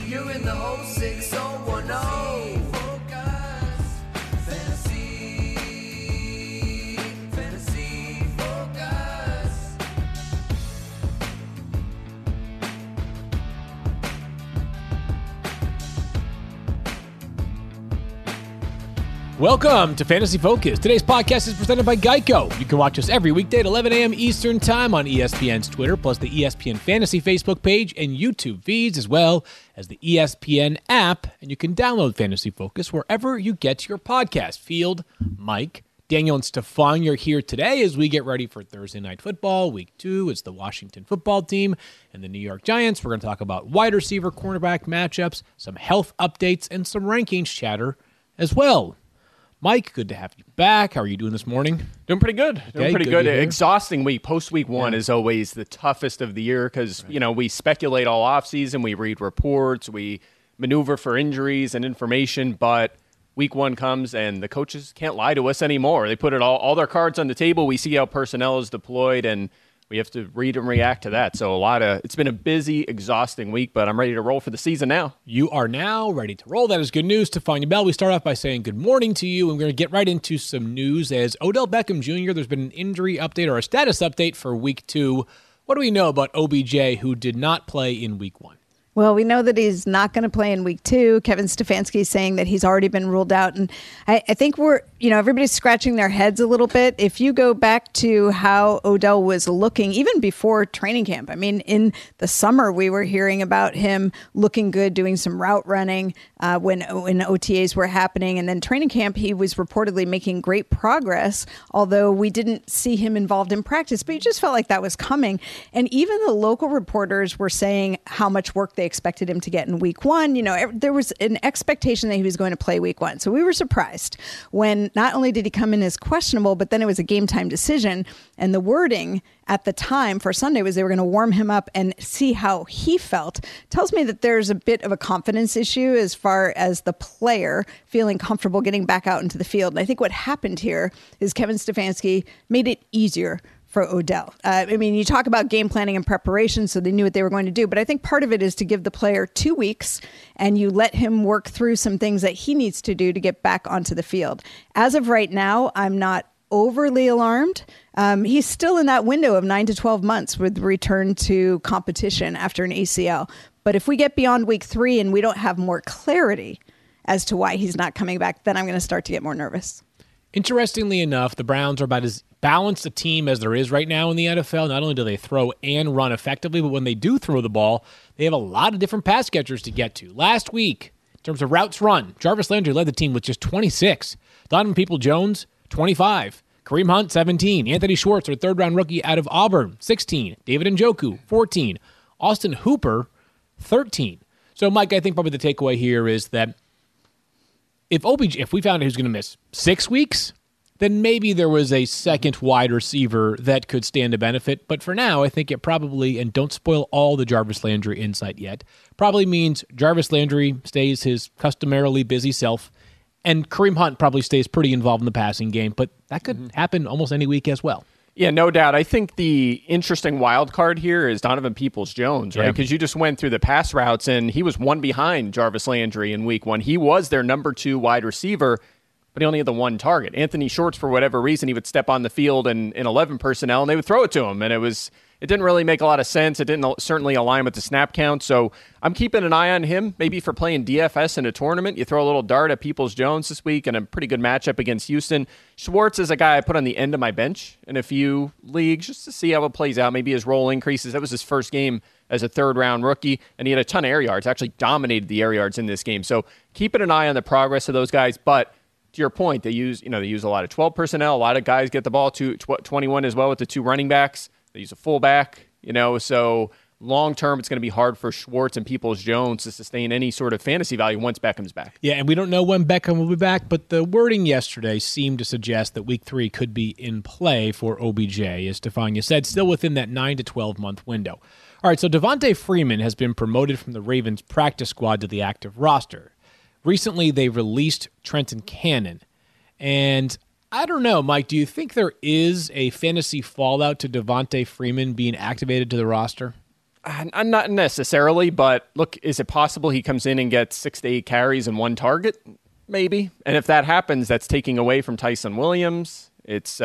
You're in the 06010. Focus. Fantasy Focus. Welcome to Fantasy Focus. Today's podcast is presented by Geico. You can watch us every weekday at 11 a.m. Eastern Time on ESPN's Twitter, plus the ESPN Fantasy Facebook page and YouTube feeds, as well as the ESPN app. And you can download Fantasy Focus wherever you get your podcast. Field, Mike, Daniel, and Stefan, you're here today as we get ready for Thursday Night Football. Week 2, it's the Washington football team and the New York Giants. We're going to talk about wide receiver, cornerback matchups, some health updates, and some rankings chatter as well. Mike, good to have you back. How are you doing this morning? Doing pretty good. Doing pretty good. Exhausting week. Post-week one is always the toughest of the year because, we speculate all offseason. We read reports. We maneuver for injuries and information. But week one comes and the coaches can't lie to us anymore. They put it all their cards on the table. We see how personnel is deployed, and we have to read and react to that. So it's been a busy, exhausting week, but I'm ready to roll for the season now. You are now ready to roll. That is good news. Tefania Bell, we start off by saying good morning to you, and we're going to get right into some news. As Odell Beckham Jr., there's been an injury update or a status update for week 2. What do we know about OBJ, who did not play in week 1? Well, we know that he's not going to play in week 2. Kevin Stefanski is saying that he's already been ruled out. And I think everybody's scratching their heads a little bit. If you go back to how Odell was looking, even before training camp, I mean, in the summer, we were hearing about him looking good, doing some route running when OTAs were happening. And then training camp, he was reportedly making great progress, although we didn't see him involved in practice. But you just felt like that was coming. And even the local reporters were saying how much work they expected him to get in week 1. There was an expectation that he was going to play week 1. So we were surprised when not only did he come in as questionable, but then it was a game time decision. And the wording at the time for Sunday was they were going to warm him up and see how he felt. Tells me that there's a bit of a confidence issue as far as the player feeling comfortable getting back out into the field. And I think what happened here is Kevin Stefanski made it easier for Odell. You talk about game planning and preparation, so they knew what they were going to do. But I think part of it is to give the player 2 weeks and you let him work through some things that he needs to do to get back onto the field. As of right now, I'm not overly alarmed. He's still in that window of 9 to 12 months with return to competition after an ACL. But if we get beyond week 3 and we don't have more clarity as to why he's not coming back, then I'm going to start to get more nervous. Interestingly enough, the Browns are about as balanced a team as there is right now in the NFL. Not only do they throw and run effectively, but when they do throw the ball, they have a lot of different pass catchers to get to. Last week, in terms of routes run, Jarvis Landry led the team with just 26. Donovan Peoples-Jones, 25. Kareem Hunt, 17. Anthony Schwartz, their third-round rookie out of Auburn, 16. David Njoku, 14. Austin Hooper, 13. So, Mike, I think probably the takeaway here is that if we found out who's going to miss 6 weeks, then maybe there was a second wide receiver that could stand to benefit. But for now, I think it probably, and don't spoil all the Jarvis Landry insight yet, probably means Jarvis Landry stays his customarily busy self, and Kareem Hunt probably stays pretty involved in the passing game. But that could happen almost any week as well. Yeah, no doubt. I think the interesting wild card here is Donovan Peoples-Jones, right? Because you just went through the pass routes, and he was one behind Jarvis Landry in week 1. He was their number 2 wide receiver, but he only had the one target. Anthony Schwartz, for whatever reason, he would step on the field in 11 personnel, and they would throw it to him, and it didn't really make a lot of sense. It didn't certainly align with the snap count, so I'm keeping an eye on him, maybe for playing DFS in a tournament. You throw a little dart at Peoples-Jones this week, and a pretty good matchup against Houston. Schwartz is a guy I put on the end of my bench in a few leagues just to see how it plays out. Maybe his role increases. That was his first game as a third-round rookie, and he had a ton of air yards, actually dominated the air yards in this game. So keeping an eye on the progress of those guys, but to your point, they use a lot of 12 personnel. A lot of guys get the ball to 21 as well with the 2 running backs. They use a fullback, so long term it's going to be hard for Schwartz and Peoples-Jones to sustain any sort of fantasy value once Beckham's back. Yeah, and we don't know when Beckham will be back, but the wording yesterday seemed to suggest that week 3 could be in play for OBJ, as Stefania said, still within that 9 to 12 month window. All right, so Devontae Freeman has been promoted from the Ravens practice squad to the active roster. Recently, they released Trenton Cannon. And I don't know, Mike, do you think there is a fantasy fallout to Devontae Freeman being activated to the roster? Not necessarily, but look, is it possible he comes in and gets 6 to 8 carries and 1 target? Maybe. And if that happens, that's taking away from Tyson Williams. It's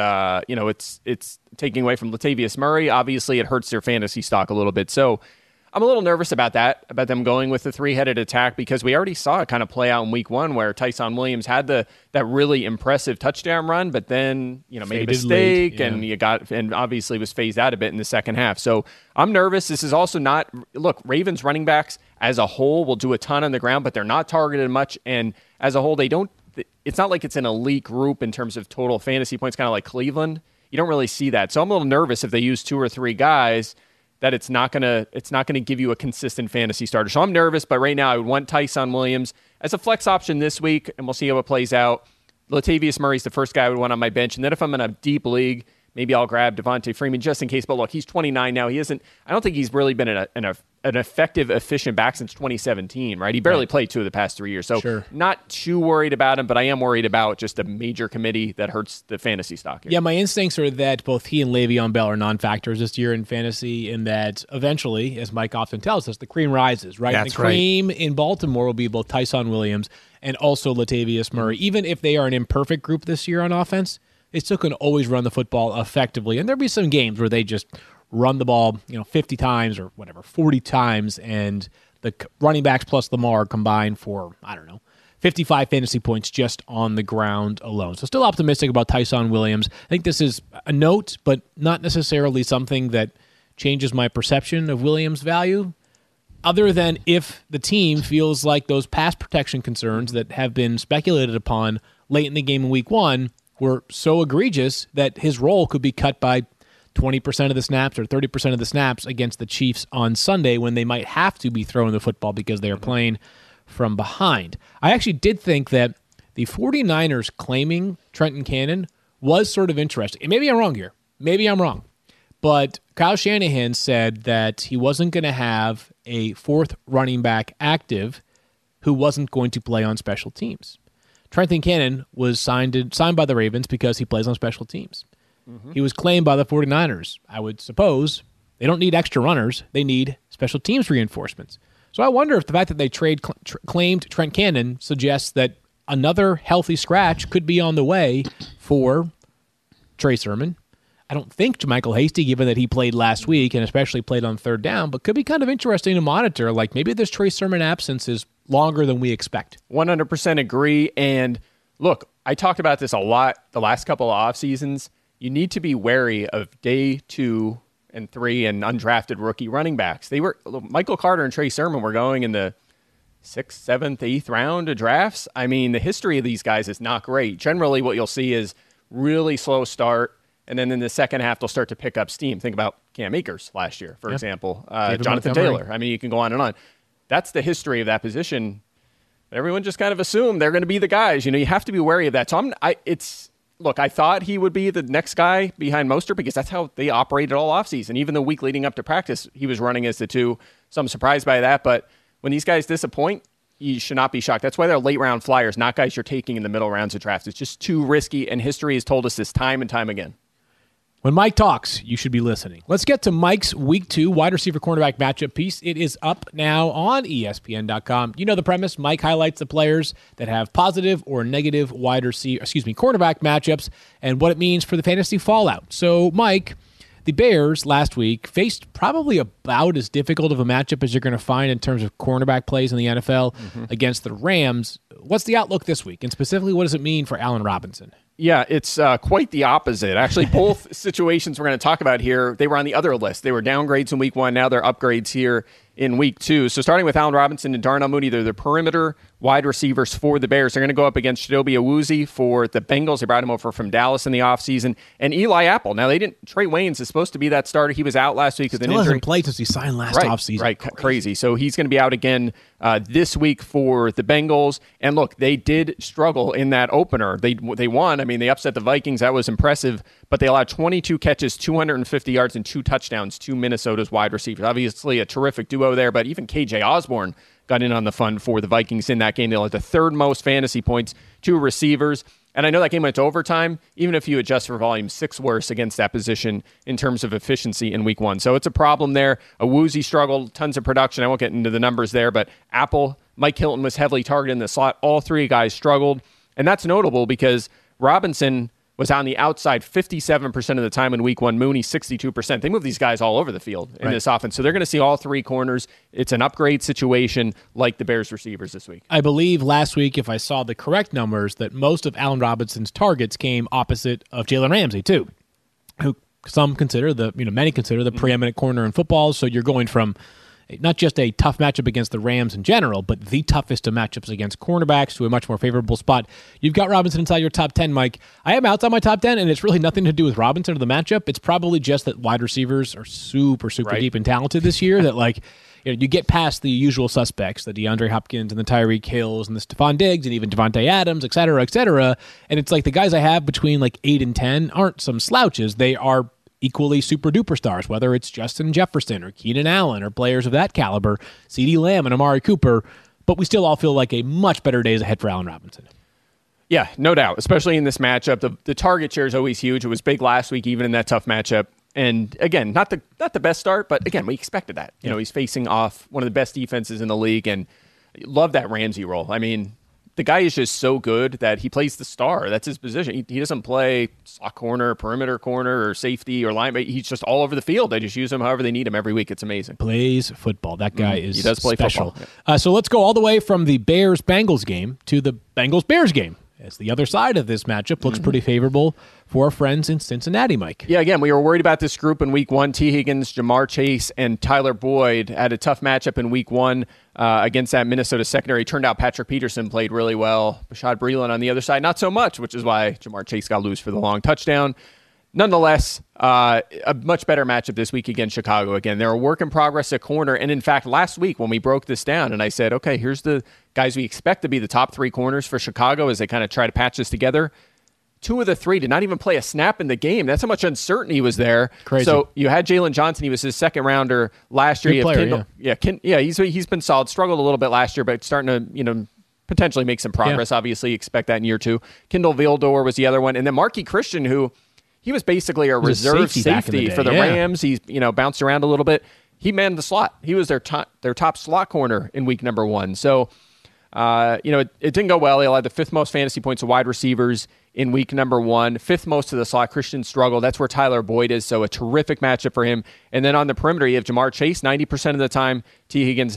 it's taking away from Latavius Murray. Obviously, it hurts their fantasy stock a little bit. So I'm a little nervous about that, about them going with the 3-headed attack, because we already saw it kind of play out in week 1 where Tyson Williams had that really impressive touchdown run, but then, made a mistake and obviously was phased out a bit in the second half. So I'm nervous. This is also not, look, Ravens running backs as a whole will do a ton on the ground, but they're not targeted much. And as a whole, it's not like it's an elite group in terms of total fantasy points, kind of like Cleveland. You don't really see that. So I'm a little nervous if they use 2 or 3 guys that it's not gonna give you a consistent fantasy starter. So I'm nervous, but right now I would want Tyson Williams as a flex option this week, and we'll see how it plays out. Latavius Murray's the first guy I would want on my bench, and then if I'm in a deep league, maybe I'll grab Devontae Freeman just in case. But look, he's 29 now. I don't think he's really been an effective, efficient back since 2017, right? He barely played 2 of the past 3 years. So not too worried about him, but I am worried about just a major committee that hurts the fantasy stock here. Yeah, my instincts are that both he and Le'Veon Bell are non-factors this year in fantasy, and that eventually, as Mike often tells us, the cream rises, right? That's the cream in Baltimore will be both Tyson Williams and also Latavius Murray. Even if they are an imperfect group this year on offense, they still can always run the football effectively. And there'll be some games where they just run the ball, 50 times or whatever, 40 times, and the running backs plus Lamar combine for, 55 fantasy points just on the ground alone. So still optimistic about Tyson Williams. I think this is a note, but not necessarily something that changes my perception of Williams' value, other than if the team feels like those pass protection concerns that have been speculated upon late in the game in week 1 were so egregious that his role could be cut by 20% of the snaps or 30% of the snaps against the Chiefs on Sunday, when they might have to be throwing the football because they are playing from behind. I actually did think that the 49ers claiming Trenton Cannon was sort of interesting. And maybe I'm wrong here. Maybe I'm wrong. But Kyle Shanahan said that he wasn't going to have a 4th running back active who wasn't going to play on special teams. Trenton Cannon was signed by the Ravens because he plays on special teams. He was claimed by the 49ers. I would suppose they don't need extra runners. They need special teams reinforcements. So I wonder if the fact that they claimed Trent Cannon suggests that another healthy scratch could be on the way for Trey Sermon. I don't think JaMychal Hasty, given that he played last week and especially played on 3rd down, but could be kind of interesting to monitor. Like maybe this Trey Sermon absence is longer than we expect. 100% agree. And look, I talked about this a lot the last couple of off seasons. You need to be wary of day 2 and 3 and undrafted rookie running backs. Michael Carter and Trey Sermon were going in the 6th, 7th, 8th round of drafts. I mean, the history of these guys is not great. Generally, what you'll see is really slow start, and then in the second half, they'll start to pick up steam. Think about Cam Akers last year, for example. Jonathan Taylor. I mean, you can go on and on. That's the history of that position. Everyone just kind of assumed they're going to be the guys. You have to be wary of that. So Look, I thought he would be the next guy behind Mostert because that's how they operated all offseason. Even the week leading up to practice, he was running as the 2. So I'm surprised by that. But when these guys disappoint, you should not be shocked. That's why they're late-round flyers, not guys you're taking in the middle rounds of drafts. It's just too risky, and history has told us this time and time again. When Mike talks, you should be listening. Let's get to Mike's Week 2 wide receiver cornerback matchup piece. It is up now on ESPN.com. You know the premise. Mike highlights the players that have positive or negative cornerback matchups and what it means for the fantasy fallout. So, Mike, the Bears last week faced probably about as difficult of a matchup as you're going to find in terms of cornerback plays in the NFL against the Rams. What's the outlook this week? And specifically, what does it mean for Allen Robinson? Yeah, it's quite the opposite. Actually, both situations we're going to talk about here, they were on the other list. They were downgrades in week 1. Now they're upgrades here in week 2. So starting with Allen Robinson and Darnell Mooney, they're the perimeter wide receivers for the Bears. They're going to go up against Chidobe Awuzie for the Bengals. They brought him over from Dallas in the offseason. And Eli Apple. Now, Trey Waynes is supposed to be that starter. He was out last week with an injury. Still hasn't played since he signed last offseason. Right, crazy. So he's going to be out again this week for the Bengals. And look, they did struggle in that opener. They won. I mean, they upset the Vikings. That was impressive. But they allowed 22 catches, 250 yards, and 2 touchdowns to Minnesota's wide receivers. Obviously, a terrific duo there, but even KJ Osborne got in on the fun for the Vikings in that game. They allowed the 3rd most fantasy points to receivers. And I know that game went to overtime. Even if you adjust for volume, 6th worst against that position in terms of efficiency in week 1. So it's a problem there. Awuzie struggled, tons of production. I won't get into the numbers there, but Mike Hilton was heavily targeted in the slot. All 3 guys struggled. And that's notable because Robinson was on the outside 57% of the time in week 1. Mooney, 62%. They move these guys all over the field in this offense. So they're going to see all 3 corners. It's an upgrade situation like the Bears receivers this week. I believe last week, if I saw the correct numbers, that most of Allen Robinson's targets came opposite of Jalen Ramsey, too, who many consider the preeminent corner in football. So you're going from not just a tough matchup against the Rams in general, but the toughest of matchups against cornerbacks to a much more favorable spot. You've got Robinson inside your top 10, Mike. I am outside my top 10, and it's really nothing to do with Robinson or the matchup. It's probably just that wide receivers are super deep and talented this year that, you get past the usual suspects, the DeAndre Hopkins and the Tyreek Hills and the Stephon Diggs and even Devontae Adams, et cetera, and it's like the guys I have between 8 and 10 aren't some slouches. They are equally super-duper stars, whether it's Justin Jefferson or Keenan Allen or players of that caliber, CeeDee Lamb and Amari Cooper, but we still all feel like a much better days ahead for Allen Robinson. Yeah, no doubt, especially in this matchup. The target share is always huge. It was big last week, even in that tough matchup. And again, not the best start, but again, we expected that. You know, he's facing off one of the best defenses in the league, and love that Ramsey role. I mean, the guy is just so good that he plays the star. That's his position. He doesn't play slot corner, perimeter corner, or safety or line. He's just all over the field. They just use him however they need him every week. It's amazing. Plays football. That guy is he does play special. football. So let's go all the way from the Bears-Bengals game to the Bengals-Bears game, as the other side of this matchup looks pretty favorable for our friends in Cincinnati, Mike. Yeah, again, we were worried about this group in week 1. T. Higgins, Jamar Chase, and Tyler Boyd had a tough matchup in week 1 against that Minnesota secondary. Turned out Patrick Peterson played really well. Bashad Breeland on the other side, not so much, which is why Jamar Chase got loose for the long touchdown. Nonetheless, a much better matchup this week against Chicago. Again, they're a work in progress at corner. And in fact, last week when we broke this down and I said, okay, here's the guys we expect to be the top 3 corners for Chicago as they kind of try to patch this together. 2 of the 3 did not even play a snap in the game. That's how much uncertainty was there. Crazy. So you had Jalen Johnson. He was his second rounder last year. Good player, He's been solid. Struggled a little bit last year, but starting to potentially make some progress. Yeah. Obviously, expect that in year 2. Kendall Vildor was the other one, and then Marquis Christian, who he was basically a reserve safety for the Rams. He's bounced around a little bit. He manned the slot. He was their top slot corner in week number 1. So it didn't go well. He allowed the 5th most fantasy points of wide receivers in week number 1, 5th most to the slot. Christian struggled. That's where Tyler Boyd is, so a terrific matchup for him. And then on the perimeter, you have Jamar Chase 90% of the time, T. Higgins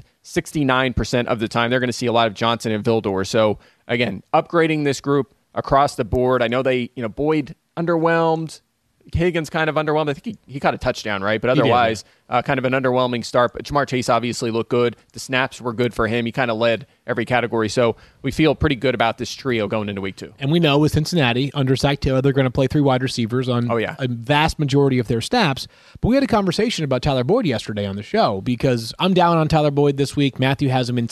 69% of the time. They're going to see a lot of Johnson and Vildor. So, again, upgrading this group across the board. I know Boyd underwhelmed. Higgins kind of underwhelmed. I think he caught a touchdown, right? But otherwise, kind of an underwhelming start. But Jamar Chase obviously looked good. The snaps were good for him. He kind of led every category. So we feel pretty good about this trio going into week 2. And we know with Cincinnati, under Zach Taylor, they're going to play 3 wide receivers on a vast majority of their snaps. But we had a conversation about Tyler Boyd yesterday on the show because I'm down on Tyler Boyd this week. Matthew has him at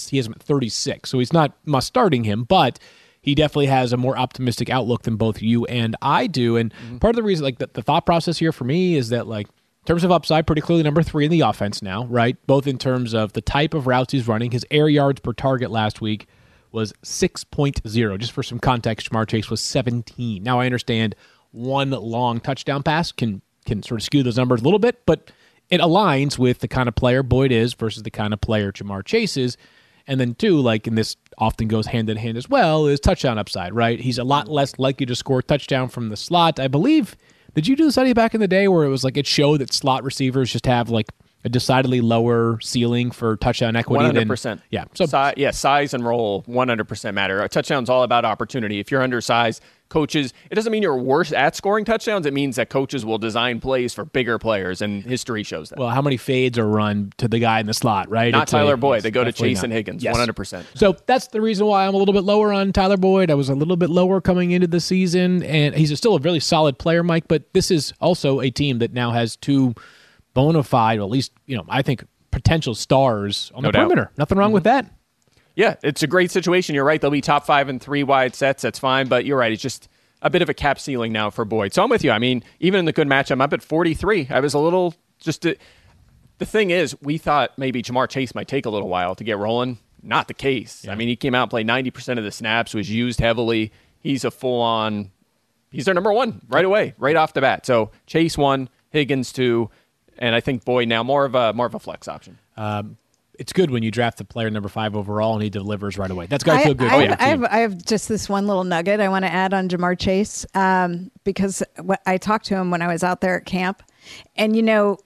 36, so he's not must starting him, but he definitely has a more optimistic outlook than both you and I do. And part of the reason, the thought process here for me is that, in terms of upside, pretty clearly number 3 in the offense now, right? Both in terms of the type of routes he's running. His air yards per target last week was 6.0. Just for some context, Jamar Chase was 17. Now, I understand one long touchdown pass can sort of skew those numbers a little bit, but it aligns with the kind of player Boyd is versus the kind of player Jamar Chase is. And then 2, and this often goes hand in hand as well, is touchdown upside, right? He's a lot less likely to score a touchdown from the slot. I believe, did you do the study back in the day where it was it showed that slot receivers just have a decidedly lower ceiling for touchdown equity 100%. Yeah. So size and role 100% matter. A touchdown's all about opportunity. If you're undersized, coaches, it doesn't mean you're worse at scoring touchdowns. It means that coaches will design plays for bigger players, and history shows that. Well, how many fades are run to the guy in the slot, right? Not Tyler Boyd. They go to Chase and Higgins, yes. 100%. So that's the reason why I'm a little bit lower on Tyler Boyd. I was a little bit lower coming into the season, and he's still a really solid player, Mike, but this is also a team that now has 2 bona fide, or at least, I think, potential stars on the perimeter. Nothing wrong with that. Yeah, it's a great situation. You're right. They'll be top 5 in 3 wide sets. That's fine. But you're right. It's just a bit of a cap ceiling now for Boyd. So I'm with you. I mean, even in the good match, I'm up at 43. I was a little the thing is, we thought maybe Jamar Chase might take a little while to get rolling. Not the case. Yeah. I mean, he came out and played 90% of the snaps, was used heavily. he's a full-on, he's their number one right away, right off the bat. So Chase 1, Higgins 2, and I think Boyd now more of a flex option. It's good when you draft the player number 5 overall and he delivers right away. That's got to feel good. I have just this one little nugget I want to add on Jamar Chase because I talked to him when I was out there at camp. And,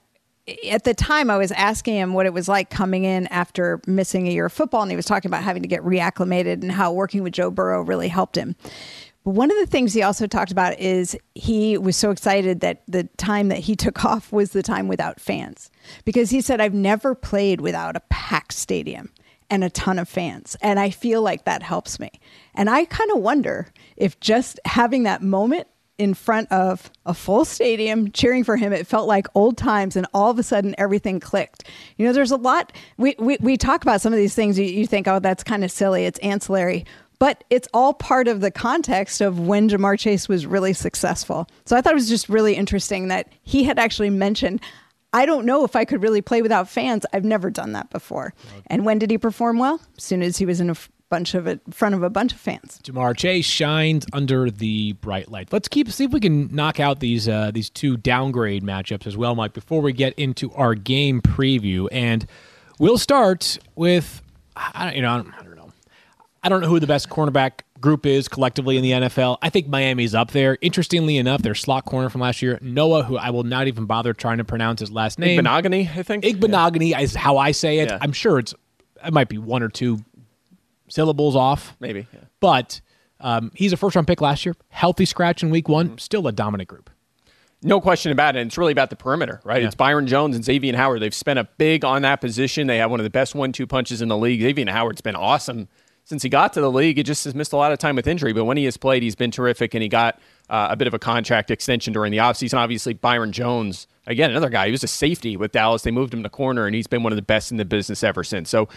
at the time I was asking him what it was like coming in after missing a year of football. And he was talking about having to get reacclimated and how working with Joe Burrow really helped him. But one of the things he also talked about is he was so excited that the time that he took off was the time without fans. Because he said, I've never played without a packed stadium and a ton of fans. And I feel like that helps me. And I kind of wonder if just having that moment in front of a full stadium cheering for him, it felt like old times, and all of a sudden everything clicked. There's a lot, we talk about some of these things, you think, oh, that's kind of silly, it's ancillary. But it's all part of the context of when Jamar Chase was really successful. So I thought it was just really interesting that he had actually mentioned, I don't know if I could really play without fans. I've never done that before. And when did he perform well? As soon as he was in front of a bunch of fans. Jamar Chase shines under the bright light. Let's see if we can knock out these 2 downgrade matchups as well, Mike, before we get into our game preview. And we'll start with, I don't know who the best cornerback group is collectively in the NFL. I think Miami's up there. Interestingly enough, their slot corner from last year, Noah, who I will not even bother trying to pronounce his last name. Igbinoghene, I think. Igbinoghene is how I say it. Yeah. I'm sure it might be 1 or 2 syllables off. Maybe. Yeah. But he's a first-round pick last year. Healthy scratch in week 1. Still a dominant group. No question about it. And it's really about the perimeter, right? Yeah. It's Byron Jones and Xavier Howard. They've spent a big on that position. They have one of the best 1-2 punches in the league. Xavier Howard's been awesome since he got to the league. He just has missed a lot of time with injury, but when he has played, he's been terrific, and he got a bit of a contract extension during the offseason. Obviously, Byron Jones, again, another guy. He was a safety with Dallas. They moved him to corner, and he's been one of the best in the business ever since. So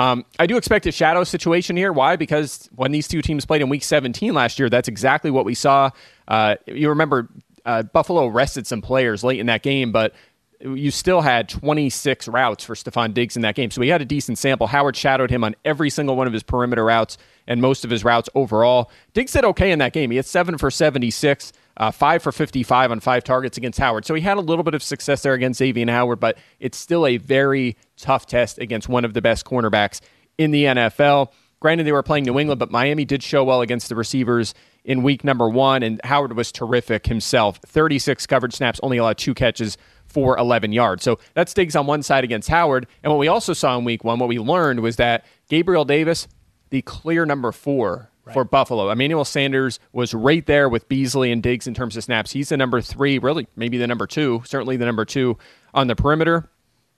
I do expect a shadow situation here. Why? Because when these 2 teams played in Week 17 last year, that's exactly what we saw. You remember Buffalo rested some players late in that game, but you still had 26 routes for Stephon Diggs in that game. So he had a decent sample. Howard shadowed him on every single one of his perimeter routes and most of his routes overall. Diggs did okay in that game. He had 7 for 76, 5 for 55 on 5 targets against Howard. So he had a little bit of success there against Xavier Howard, but it's still a very tough test against one of the best cornerbacks in the NFL. Granted, they were playing New England, but Miami did show well against the receivers in week number 1, and Howard was terrific himself. 36 coverage snaps, only allowed 2 catches for 11 yards. So that's Diggs on one side against Howard. And what we also saw in week 1, what we learned was that Gabriel Davis, the clear number 4 for Buffalo. Emmanuel Sanders was right there with Beasley and Diggs in terms of snaps. He's the number 3, really maybe the number 2, certainly the number 2 on the perimeter.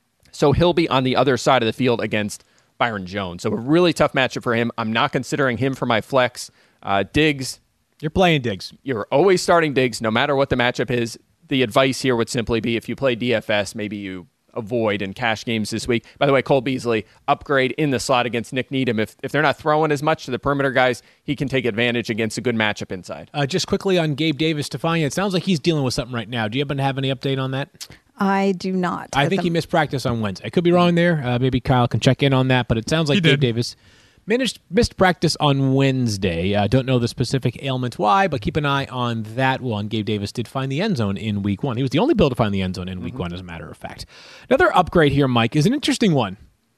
So he'll be on the other side of the field against Byron Jones. So a really tough matchup for him. I'm not considering him for my flex. Diggs. You're playing Diggs. You're always starting Diggs no matter what the matchup is. The advice here would simply be if you play DFS, maybe you avoid in cash games this week. By the way, Cole Beasley, upgrade in the slot against Nick Needham. If they're not throwing as much to the perimeter guys, he can take advantage against a good matchup inside. Just quickly on Gabe Davis, Stefania, it sounds like he's dealing with something right now. Do you happen to have any update on that? I do not. I think he missed practice on Wednesday. I could be wrong there. Maybe Kyle can check in on that, but it sounds like Gabe Davis missed practice on Wednesday. I don't know the specific ailment why, but keep an eye on that one. Gabe Davis did find the end zone in week 1. He was the only Bill to find the end zone in week 1, as a matter of fact. Another upgrade here, Mike, is an interesting one.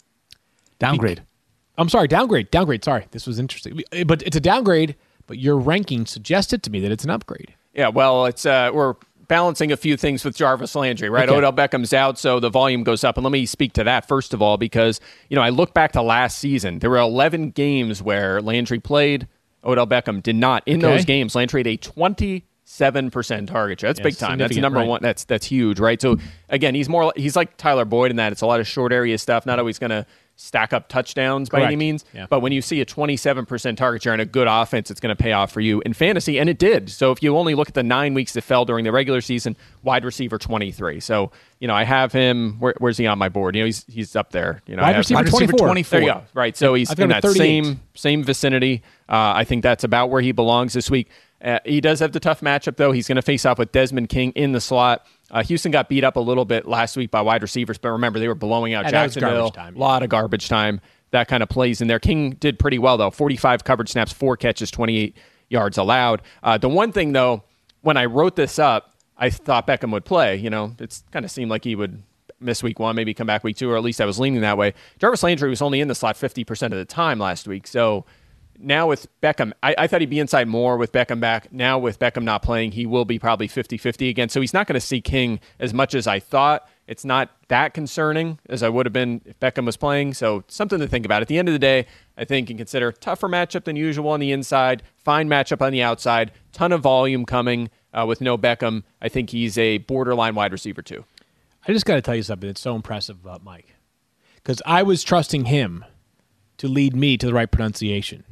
Downgrade. I'm sorry, downgrade. Sorry, this was interesting. But it's a downgrade, but your ranking suggested to me that it's an upgrade. Yeah, well, it's we're balancing a few things with Jarvis Landry, right? Okay. Odell Beckham's out, so the volume goes up. And let me speak to that first of all, because, I look back to last season. There were 11 games where Landry played. Odell Beckham did not. In those games, Landry had a 27% target share. That's big time. That's number one. That's huge, right? So again, he's like Tyler Boyd in that it's a lot of short area stuff. Not always going to stack up touchdowns by any means. Yeah. But when you see a 27% target share and a good offense, it's going to pay off for you in fantasy, and it did. So if you only look at the 9 weeks that fell during the regular season, wide receiver 23. So, I have him. Where's he on my board? He's up there. Wide receiver 24. There you go. Right. So he's in that same vicinity. I think that's about where he belongs this week. He does have the tough matchup, though. He's going to face off with Desmond King in the slot. Houston got beat up a little bit last week by wide receivers, but remember, they were blowing out Jacksonville. A lot of garbage time. That kind of plays in there. King did pretty well, though. 45 coverage snaps, 4 catches, 28 yards allowed. The one thing, though, when I wrote this up, I thought Beckham would play. It's kind of seemed like he would miss week 1, maybe come back week 2, or at least I was leaning that way. Jarvis Landry was only in the slot 50% of the time last week. So now with Beckham, I thought he'd be inside more with Beckham back. Now with Beckham not playing, he will be probably 50-50 again. So he's not going to see King as much as I thought. It's not that concerning as I would have been if Beckham was playing. So something to think about. At the end of the day, I think you can consider tougher matchup than usual on the inside, fine matchup on the outside, ton of volume coming with no Beckham. I think he's a borderline wide receiver too. I just got to tell you something that's so impressive about Mike, because I was trusting him to lead me to the right pronunciation.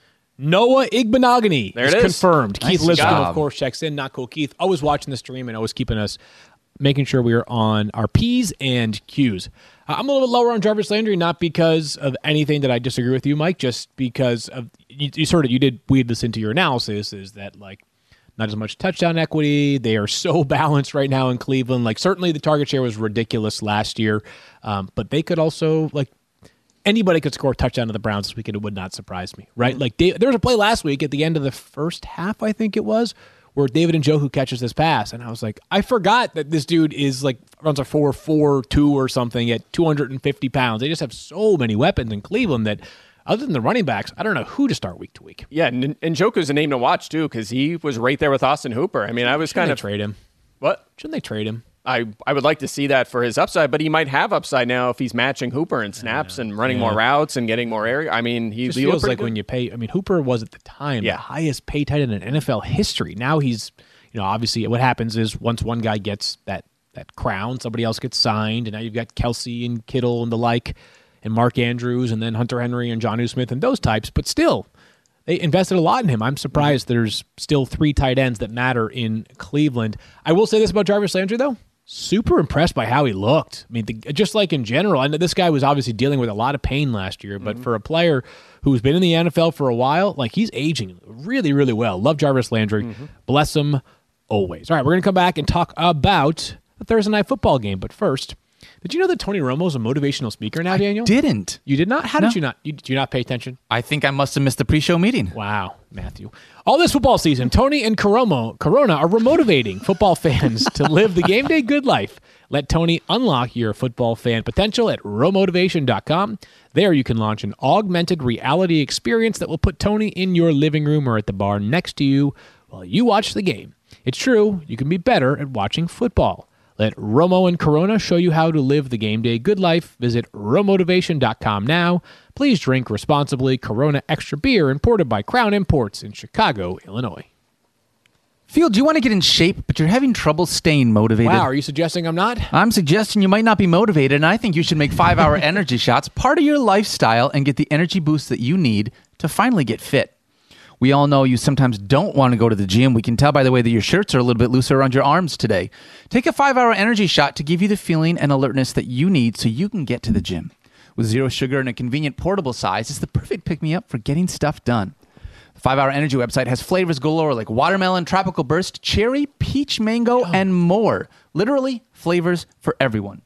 Noah Igbenogany There is it is. confirmed. Nice Keith Lipscomb, job. of course, checks in. Not cool, Keith. Always watching the stream and always keeping us, making sure we are on our P's and Q's. I'm a little bit lower on Jarvis Landry, not because of anything that I disagree with you, Mike, just because of you did weed this into your analysis, is that like not as much touchdown equity. They are so balanced right now in Cleveland. Like certainly the target share was ridiculous last year, but they could also anybody could score a touchdown to the Browns this weekend. It would not surprise me, right? Like there was a play last week at the end of the first half, I think it was, where David Njoku catches this pass, and I was like, I forgot that this dude is runs a 4.42 or something at 250 pounds. They just have so many weapons in Cleveland that, other than the running backs, I don't know who to start week to week. Yeah, and Njoku's a name to watch too because he was right there with Austin Hooper. I mean, I was Shouldn't they trade him? What? Shouldn't they trade him? I would like to see that for his upside, but he might have upside now if he's matching Hooper in snaps and running more routes and getting more area. I mean, he Just feels like when you pay. I mean, Hooper was at the time the highest paid tight end in NFL history. Now he's, obviously what happens is once one guy gets that crown, somebody else gets signed, and now you've got Kelsey and Kittle and the like, and Mark Andrews, and then Hunter Henry and Jonnu Smith and those types. But still, they invested a lot in him. I'm surprised there's still 3 tight ends that matter in Cleveland. I will say this about Jarvis Landry, though. Super impressed by how he looked. I mean, just like in general, I know this guy was obviously dealing with a lot of pain last year, but for a player who's been in the NFL for a while, he's aging really, really well. Love Jarvis Landry. Bless him always. All right, we're going to come back and talk about the Thursday Night Football game. But first, did you know that Tony Romo is a motivational speaker now, Daniel? Didn't. You did not? How did you not? Did you not pay attention? I think I must have missed the pre-show meeting. Wow, Matthew. All this football season, Tony and Corona are remotivating football fans to live the game day good life. Let Tony unlock your football fan potential at romotivation.com. There you can launch an augmented reality experience that will put Tony in your living room or at the bar next to you while you watch the game. It's true, you can be better at watching football. Let Romo and Corona show you how to live the game day good life. Visit romotivation.com now. Please drink responsibly. Corona Extra Beer, imported by Crown Imports in Chicago, Illinois. Field, you want to get in shape, but you're having trouble staying motivated. Wow, are you suggesting I'm not? I'm suggesting you might not be motivated, and I think you should make 5-hour energy shots part of your lifestyle and get the energy boost that you need to finally get fit. We all know you sometimes don't want to go to the gym. We can tell by the way that your shirts are a little bit looser around your arms today. Take a 5-hour energy shot to give you the feeling and alertness that you need so you can get to the gym. With zero sugar and a convenient portable size, it's the perfect pick-me-up for getting stuff done. The 5-Hour Energy website has flavors galore like watermelon, tropical burst, cherry, peach mango, and more. Literally flavors for everyone.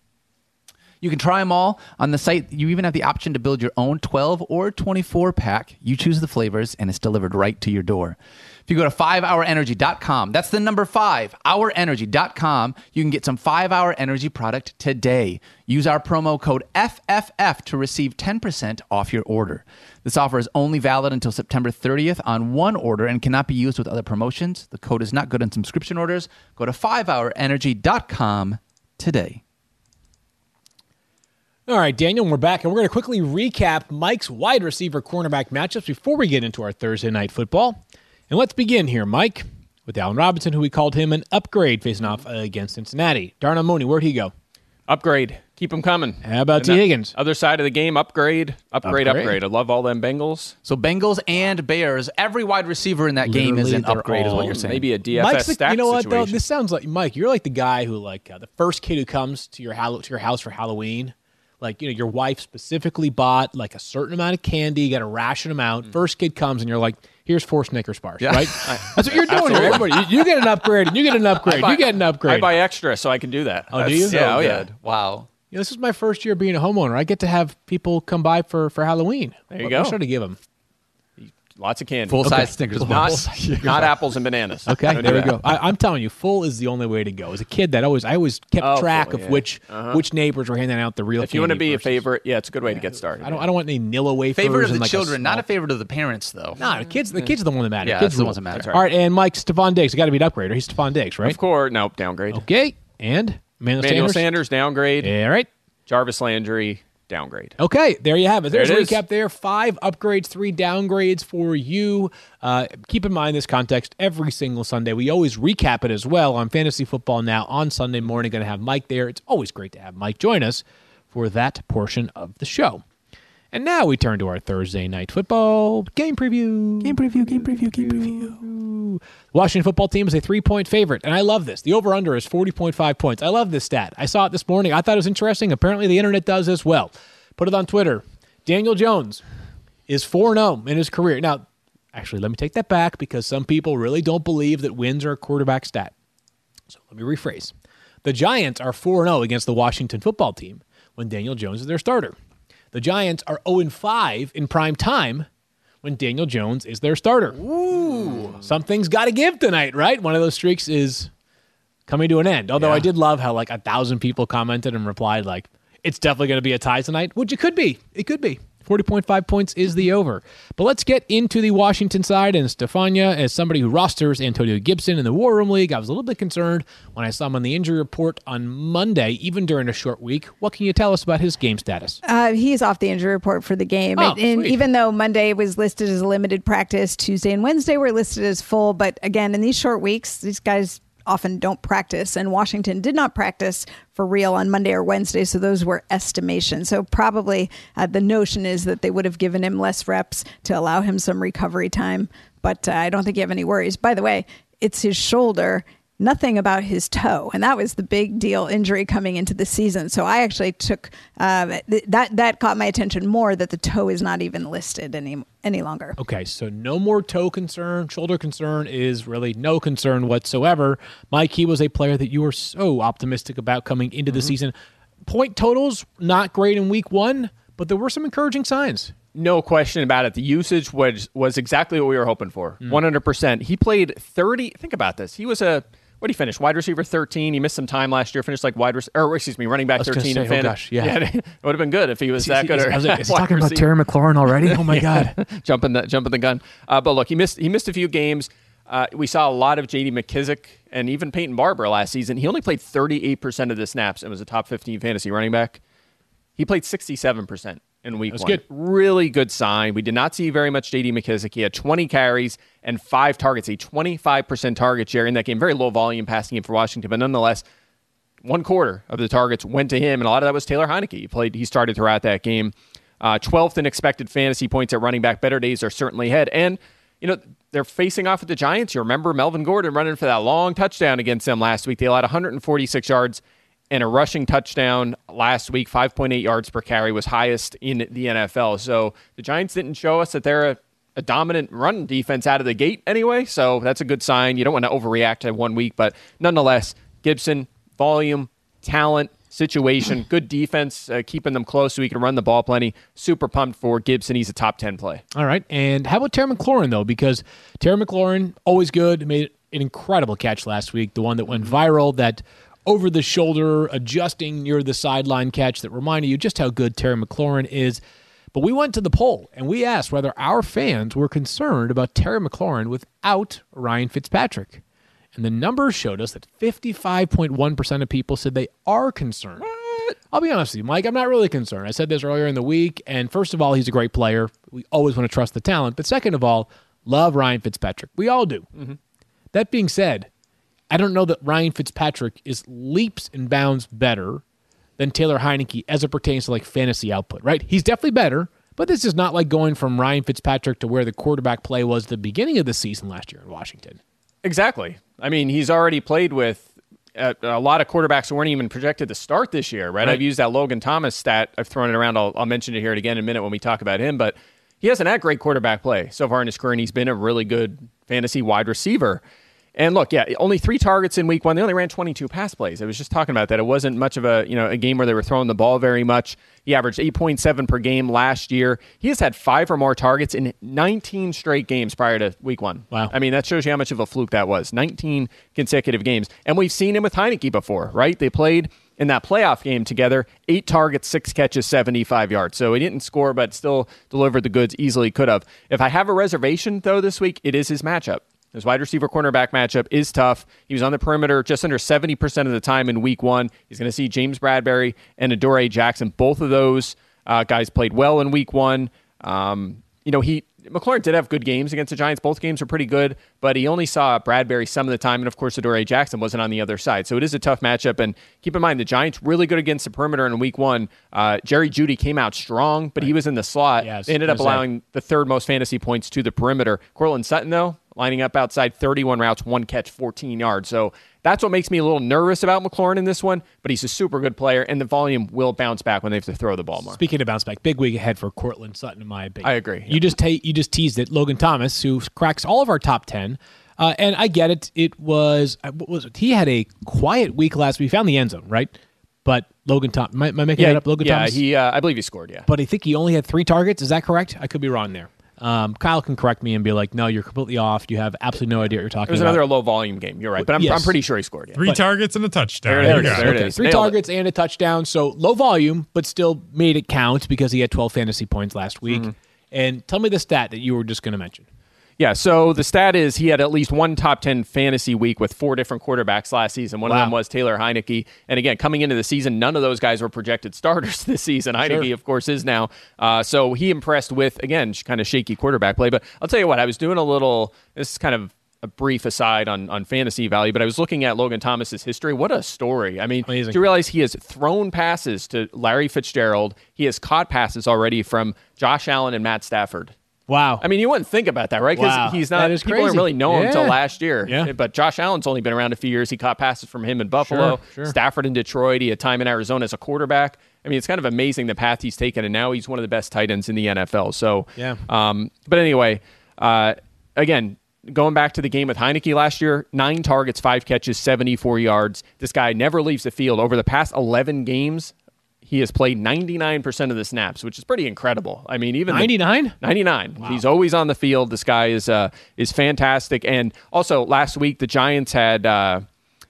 You can try them all on the site. You even have the option to build your own 12 or 24 pack. You choose the flavors, and it's delivered right to your door. If you go to 5hourenergy.com, that's the number 5hourenergy.com, you can get some 5-Hour Energy product today. Use our promo code FFF to receive 10% off your order. This offer is only valid until September 30th on one order and cannot be used with other promotions. The code is not good on subscription orders. Go to 5hourenergy.com today. All right, Daniel, we're back, and we're going to quickly recap Mike's wide receiver cornerback matchups before we get into our Thursday night football. And let's begin here, Mike, with Allen Robinson, who we called him an upgrade facing off against Cincinnati. Darnell Mooney, where'd he go? Upgrade. Keep him coming. How about T. Higgins? Other side of the game, upgrade. I love all them Bengals. So Bengals and Bears, every wide receiver in that game is an Literally, upgrade, is what you're saying. Maybe a DFS Mike's the, stack you know what, situation. though? This sounds like, Mike, you're like the guy who, the first kid who comes to your house for Halloween. Your wife specifically bought a certain amount of candy. You got to ration them out. First kid comes and you're like, here's 4 Snickers bars, right? That's what you're doing here. Everybody, you get an upgrade and you get an upgrade. You get an upgrade. I buy extra so I can do that. Oh, do you? Yeah, Yeah. Wow. This is my first year being a homeowner. I get to have people come by for Halloween. There you What go. should I give them? Lots of candy. Full-size Snickers bars. Not apples and bananas. Okay, Don't there do we go. I'm telling you, full is the only way to go. As a kid, I always kept track full, of yeah. which neighbors were handing out the real. If you want to candy be a versus- favorite, it's a good way to get started. I don't want any Nilla wafers. Favorite of and the like a children, not small- a favorite of the parents, though. Nah, the kids are the one that matter. Yeah, kids that's the rule. ones that matter. That's right. All right, and Mike Stephon Diggs, got to be an upgrader. He's Stephon Diggs, right? Of course, no downgrade. Okay, and Emmanuel Emmanuel Sanders. Sanders downgrade. All right. Jarvis Landry downgrade. Okay, there you have it. There's a There it is. recap there. 5 upgrades, 3 downgrades for you. Keep in mind this context every single Sunday. We always recap it as well on Fantasy Football Now on Sunday morning. Going to have Mike there. It's always great to have Mike join us for that portion of the show. And now we turn to our Thursday night football game preview. Game preview. Washington football team is a 3-point favorite, and I love this. The over-under is 40.5 points. I love this stat. I saw it this morning. I thought it was interesting. Apparently the internet does as well. Put it on Twitter. Daniel Jones is 4-0 in his career. Now, actually, let me take that back because some people really don't believe that wins are a quarterback stat. So let me rephrase. The Giants are 4-0 against the Washington football team when Daniel Jones is their starter. The Giants are 0-5 in prime time when Daniel Jones is their starter. Ooh. Something's got to give tonight, right? One of those streaks is coming to an end. Although I did love how 1,000 people commented and replied it's definitely going to be a tie tonight, which it could be. It could be. 40.5 points is the over. But let's get into the Washington side. And Stefania, as somebody who rosters Antonio Gibson in the War Room League, I was a little bit concerned when I saw him on the injury report on Monday, even during a short week. What can you tell us about his game status? He's off the injury report for the game. Oh, and sweet. even though Monday was listed as a limited practice, Tuesday and Wednesday were listed as full. But again, in these short weeks, these guys often don't practice, and Washington did not practice for real on Monday or Wednesday, so those were estimations. So probably the notion is that they would have given him less reps to allow him some recovery time, but I don't think you have any worries. By the way, it's his shoulder, nothing about his toe, and that was the big deal injury coming into the season. So I actually took that caught my attention more, that the toe is not even listed any longer. Okay, so no more toe concern. Shoulder concern is really no concern whatsoever. Mike, he was a player that you were so optimistic about coming into the season. Point totals, not great in week 1, but there were some encouraging signs. No question about it. The usage was exactly what we were hoping for. 100%. He played 30. Think about this. He was what did he finish? Wide receiver 13. He missed some time last year. Finished running back 13. Say, oh gosh, yeah. It would have been good if he was that good. Is he talking about Terry McLaurin already? Oh my God. jumping the gun. But look, he missed a few games. We saw a lot of J.D. McKissick and even Peyton Barber last season. He only played 38% of the snaps and was a top 15 fantasy running back. He played 67% in week 1. Good. Really good sign. We did not see very much J.D. McKissick. He had 20 carries and 5 targets, a 25% target share in that game. Very low volume passing game for Washington, but nonetheless, 1/4 of the targets went to him, and a lot of that was Taylor Heineke. He started throughout that game. 12th in expected fantasy points at running back. Better days are certainly ahead. And, they're facing off with the Giants. You remember Melvin Gordon running for that long touchdown against them last week. They allowed 146 yards and a rushing touchdown last week. 5.8 yards per carry was highest in the NFL. So the Giants didn't show us that they're a dominant run defense out of the gate anyway. So that's a good sign. You don't want to overreact to 1 week, but nonetheless, Gibson, volume, talent, situation, good defense, keeping them close so he can run the ball plenty. Super pumped for Gibson. He's a top 10 play. All right. And how about Terry McLaurin, though? Because Terry McLaurin, always good, made an incredible catch last week, the one that went viral, that over-the-shoulder, adjusting near the sideline catch that reminded you just how good Terry McLaurin is. But we went to the poll, and we asked whether our fans were concerned about Terry McLaurin without Ryan Fitzpatrick. And the numbers showed us that 55.1% of people said they are concerned. What? I'll be honest with you, Mike, I'm not really concerned. I said this earlier in the week, and first of all, he's a great player. We always want to trust the talent. But second of all, love Ryan Fitzpatrick. We all do. Mm-hmm. That being said, I don't know that Ryan Fitzpatrick is leaps and bounds better than Taylor Heineke as it pertains to fantasy output, right? He's definitely better, but this is not like going from Ryan Fitzpatrick to where the quarterback play was at the beginning of the season last year in Washington. Exactly. I mean, he's already played with a lot of quarterbacks who weren't even projected to start this year, right? I've used that Logan Thomas stat. I've thrown it around. I'll mention it here again in a minute when we talk about him, but he hasn't had great quarterback play so far in his career, and he's been a really good fantasy wide receiver. And look, yeah, only 3 targets in week 1. They only ran 22 pass plays. I was just talking about that. It wasn't much of a game where they were throwing the ball very much. He averaged 8.7 per game last year. He has had 5 or more targets in 19 straight games prior to week 1. Wow. I mean, that shows you how much of a fluke that was. 19 consecutive games. And we've seen him with Heineke before, right? They played in that playoff game together, 8 targets, 6 catches, 75 yards. So he didn't score, but still delivered the goods, easily could have. If I have a reservation, though, this week, it is his matchup. His wide receiver cornerback matchup is tough. He was on the perimeter just under 70% of the time in week 1. He's going to see James Bradbury and Adoree Jackson. Both of those guys played well in week 1. McLaurin did have good games against the Giants. Both games were pretty good, but he only saw Bradbury some of the time, and of course, Adoree Jackson wasn't on the other side. So it is a tough matchup, and keep in mind, the Giants really good against the perimeter in week 1. Jerry Jeudy came out strong, but he was in the slot. Yeah, they ended up allowing the 3rd most fantasy points to the perimeter. Cortland Sutton, though, lining up outside 31 routes, 1 catch, 14 yards. So that's what makes me a little nervous about McLaurin in this one, but he's a super good player, and the volume will bounce back when they have to throw the ball more. Speaking of bounce back, big week ahead for Cortland Sutton, in my opinion. I agree. You just teased it. Logan Thomas, who cracks all of our top 10, and I get it. It was he had a quiet week last week. He found the end zone, right? But Logan Thomas, am I making that up? Logan Thomas? Yeah, I believe he scored, yeah. But I think he only had 3 targets. Is that correct? I could be wrong there. Kyle can correct me and be like, no, you're completely off. You have absolutely no idea what you're talking about. It was another low-volume game. You're right. But I'm pretty sure he scored, yeah. 3 targets and a touchdown. There it is. 3 targets and a touchdown. So low volume, but still made it count because he had 12 fantasy points last week. Mm-hmm. And tell me the stat that you were just going to mention. Yeah, so the stat is he had at least one top 10 fantasy week with 4 different quarterbacks last season. One of them was Taylor Heineke. And again, coming into the season, none of those guys were projected starters this season. Heineke, of course, is now. So he impressed with, again, kind of shaky quarterback play. But I'll tell you what, I was doing this is kind of a brief aside on fantasy value, but I was looking at Logan Thomas's history. What a story. I mean, amazing. Do you realize he has thrown passes to Larry Fitzgerald? He has caught passes already from Josh Allen and Matt Stafford. Wow. I mean, you wouldn't think about that, right? Because he's not. People didn't really know him until last year. Yeah. But Josh Allen's only been around a few years. He caught passes from him in Buffalo, Sure. Stafford in Detroit. He had time in Arizona as a quarterback. I mean, it's kind of amazing the path he's taken, and now he's one of the best tight ends in the NFL. So, yeah. But anyway, again, going back to the game with Heineke last year, 9 targets, 5 catches, 74 yards. This guy never leaves the field. Over the past 11 games, he has played 99% of the snaps, which is pretty incredible. I mean, even 99? 99. Wow. He's always on the field. This guy is fantastic. And also, last week the Giants allowed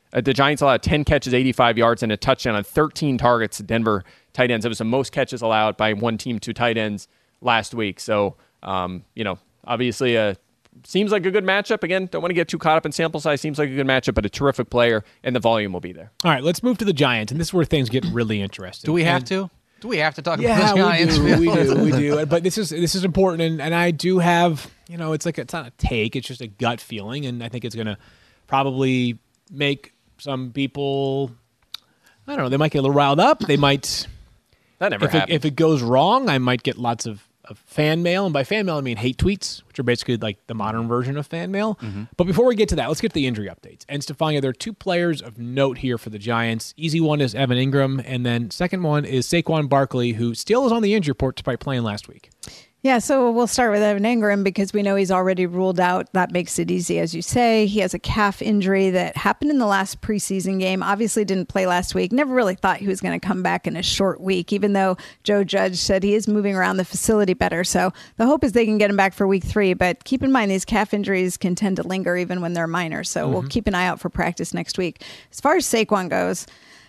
10 catches, 85 yards, and a touchdown on 13 targets to Denver tight ends. It was the most catches allowed by one team to tight ends last week. So, obviously seems like a good matchup. Again, don't want to get too caught up in sample size. Seems like a good matchup, but a terrific player, and the volume will be there. All right, let's move to the Giants, and this is where things get really interesting. Do we have to? Do we have to talk about the Yeah, Giants? we do. But this is important, and I do have, it's not a take, it's just a gut feeling, and I think it's going to probably make some people, I don't know, they might get a little riled up. They might. That never happens. If it goes wrong, I might get lots of fan mail, and by fan mail I mean hate tweets, which are basically like the modern version of fan mail. Mm-hmm. But before we get to that, let's get to the injury updates. And Stefania, there are 2 players of note here for the Giants. Easy one is Evan Ingram, and then second one is Saquon Barkley, who still is on the injury report despite playing last week. Yeah, so we'll start with Evan Ingram because we know he's already ruled out. That makes it easy, as you say. He has a calf injury that happened in the last preseason game. Obviously didn't play last week. Never really thought he was going to come back in a short week, even though Joe Judge said he is moving around the facility better. So the hope is they can get him back for week 3. But keep in mind, these calf injuries can tend to linger even when they're minor. So we'll keep an eye out for practice next week. As far as Saquon goes,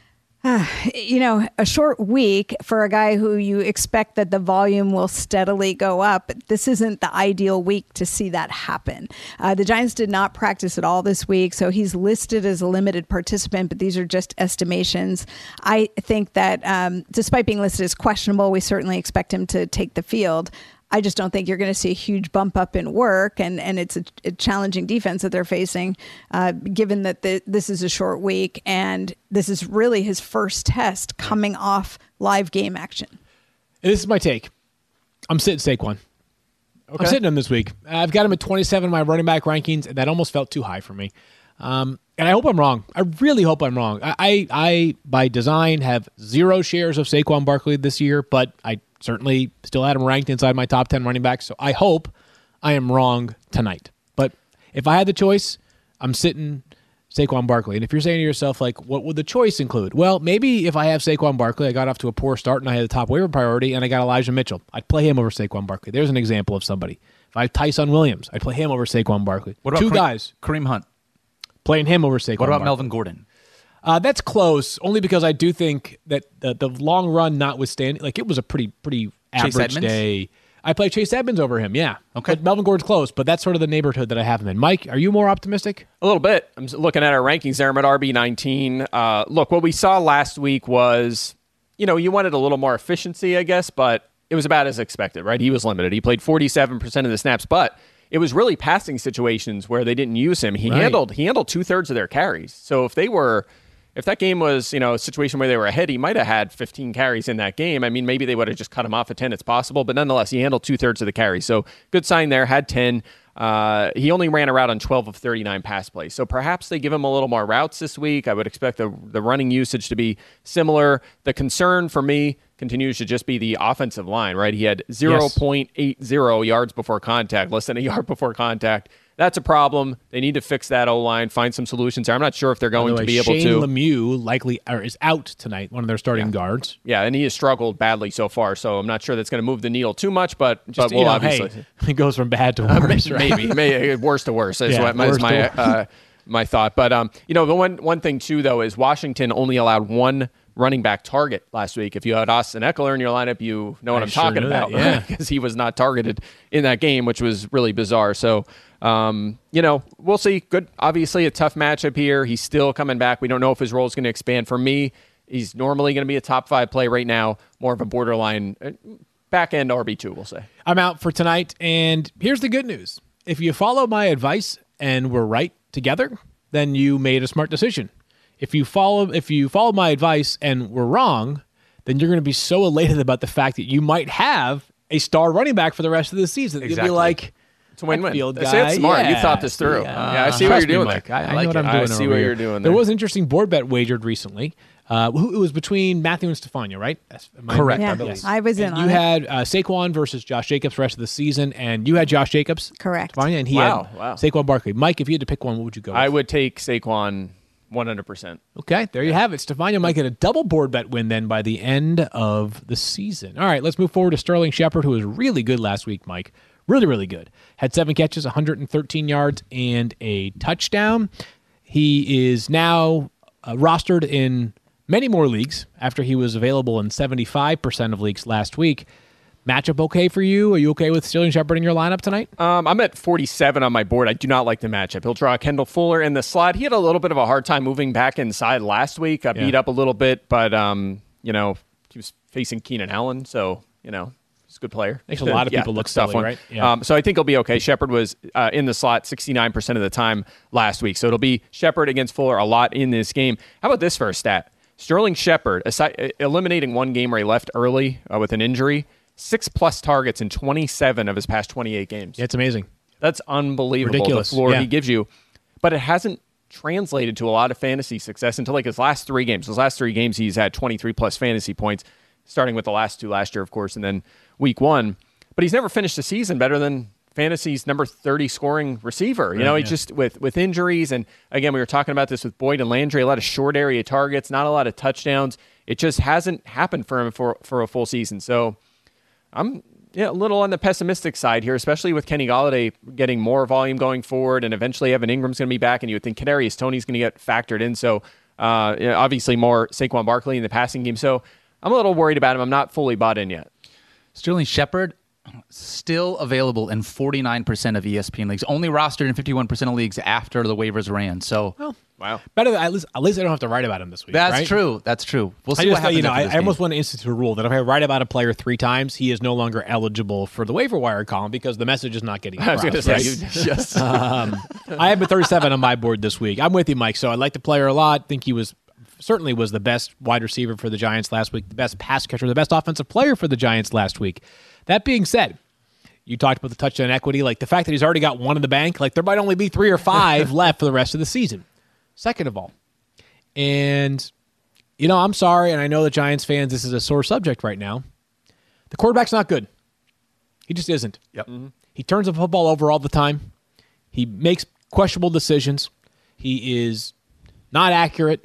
a short week for a guy who you expect that the volume will steadily go up. This isn't the ideal week to see that happen. The Giants did not practice at all this week, so he's listed as a limited participant, but these are just estimations. I think that despite being listed as questionable, we certainly expect him to take the field. I just don't think you're going to see a huge bump up in work, and it's a challenging defense that they're facing, given that this is a short week, and this is really his first test coming off live game action. And this is my take. I'm sitting Saquon. Okay. I'm sitting him this week. I've got him at 27 in my running back rankings, and that almost felt too high for me. And I hope I'm wrong. I really hope I'm wrong. I by design, have 0 shares of Saquon Barkley this year, but I certainly still had him ranked inside my top 10 running backs, so I hope I am wrong tonight. But if I had the choice, I'm sitting Saquon Barkley. And if you're saying to yourself, like, what would the choice include? Well, maybe if I have Saquon Barkley, I got off to a poor start and I had the top waiver priority and I got Elijah Mitchell. I'd play him over Saquon Barkley. There's an example of somebody. If I have Tyson Williams, I'd play him over Saquon Barkley. What about Two guys Kareem Hunt? playing him over Saquon What about Barkley. Melvin Gordon? That's close, only because I do think that the long run notwithstanding, like it was a pretty average Edmonds? day. I play Chase Edmonds over him, yeah. Okay. But Melvin Gordon's close, but that's sort of the neighborhood that I have him in. Mike, are you more optimistic? A little bit. I'm looking at our rankings there. I'm at RB19. Look, what we saw last week was, you wanted a little more efficiency, I guess, but it was about as expected, right? He was limited. He played 47% of the snaps, but it was really passing situations where they didn't use him. He Right. handled 2/3 of their carries. So if that game was, a situation where they were ahead, he might have had 15 carries in that game. I mean, maybe they would have just cut him off at 10. It's possible, but nonetheless, he handled 2/3 of the carries. So good sign there. Had 10. He only ran a route on 12 of 39 pass plays. So perhaps they give him a little more routes this week. I would expect the running usage to be similar. The concern for me continues to just be the offensive line, right? He had 0.80 yards before contact, less than a yard before contact. That's a problem. They need to fix that O-line, find some solutions there. I'm not sure if they're going to be able Shane to. Lemieux is out tonight, one of their starting guards. Yeah, and he has struggled badly so far, so I'm not sure that's going to move the needle too much, but we'll obviously. Hey, it goes from bad to worse, right? Maybe worse to worse is Yeah, worse to my thought. But the one thing too though is Washington only allowed one running back target last week. If you had Austin Eckler in your lineup, you know what I'm sure talking knew that, about, yeah. because he was not targeted in that game, which was really bizarre. So, we'll see. Good, obviously a tough matchup here. He's still coming back. We don't know if his role is going to expand. For me, he's normally going to be a top 5 play right now, more of a borderline back end RB2, we'll say. I'm out for tonight, and here's the good news. If you follow my advice and we're right together, then you made a smart decision. If you follow my advice and we're wrong, then you're going to be so elated about the fact that you might have a star running back for the rest of the season. You'll be Exactly. like, It's a win-win. Field That's guy, it. Smart. You yeah. thought this through. Yeah. I see what Trust you're doing me, Mike. there. I know what I'm doing. I see over what here. you're doing There there. was an interesting board bet wagered recently. It was between Matthew and Stefania, right? Am I Correct. correct? Yeah, Yes. I was in And on you it. had Saquon versus Josh Jacobs the rest of the season, and you had Josh Jacobs. Correct. Stefania, and he Wow. had Saquon Barkley. Mike, if you had to pick one, what would you go with? I would take Saquon 100%. Okay, there you have it. Stefania might get a double board bet win then by the end of the season. All right, let's move forward to Sterling Shepard, who was really good last week, Mike. Really, really good. Had 7 catches, 113 yards, and a touchdown. He is now rostered in many more leagues after he was available in 75% of leagues last week. Matchup okay for you? Are you okay with Sterling Shepard in your lineup tonight? I'm at 47 on my board. I do not like the matchup. He'll draw Kendall Fuller in the slot. He had a little bit of a hard time moving back inside last week. Got beat up a little bit, but he was facing Keenan Allen, so he's a good player. Makes a lot of people look that's a tough silly, one. right? Yeah. So I think he'll be okay. Shepard was in the slot 69% of the time last week, so it'll be Shepard against Fuller a lot in this game. How about this for a stat? Sterling Shepard, eliminating one game where he left early with an injury, 6+ targets in 27 of his past 28 games. Yeah, it's amazing. That's unbelievable, Ridiculous. the floor Yeah. he gives you. But it hasn't translated to a lot of fantasy success until his last 3 games. His last 3 games, he's had 23+ fantasy points, starting with the last 2 last year, of course, and then week 1. But he's never finished the season better than fantasy's number 30 scoring receiver. He just with injuries. And again, we were talking about this with Boyd and Landry, a lot of short area targets, not a lot of touchdowns. It just hasn't happened for him for a full season. So I'm a little on the pessimistic side here, especially with Kenny Golladay getting more volume going forward, and eventually Evan Ingram's going to be back, and you would think Kadarius Toney's going to get factored in. So obviously more Saquon Barkley in the passing game. So I'm a little worried about him. I'm not fully bought in yet. Sterling Shepard, still available in 49% of ESPN leagues, only rostered in 51% of leagues after the waivers ran. So Wow. Better than, at least I don't have to write about him this week. that's right? true. That's true. We'll see I what just, happens after this I almost game. want to institute a rule that if I write about a player 3 times, he is no longer eligible for the waiver wire column because the message is not getting I was across. going to say, right? you just I have a 37 on my board this week. I'm with you, Mike. So I like the player a lot. Think he certainly was the best wide receiver for the Giants last week, the best pass catcher, the best offensive player for the Giants last week. That being said, you talked about the touchdown equity, like the fact that he's already got 1 in the bank, like there might only be 3 or 5 left for the rest of the season. Second of all, and I'm sorry, and I know the Giants fans, this is a sore subject right now. The quarterback's not good. He just isn't. Yep. He turns the football over all the time. He makes questionable decisions. He is not accurate.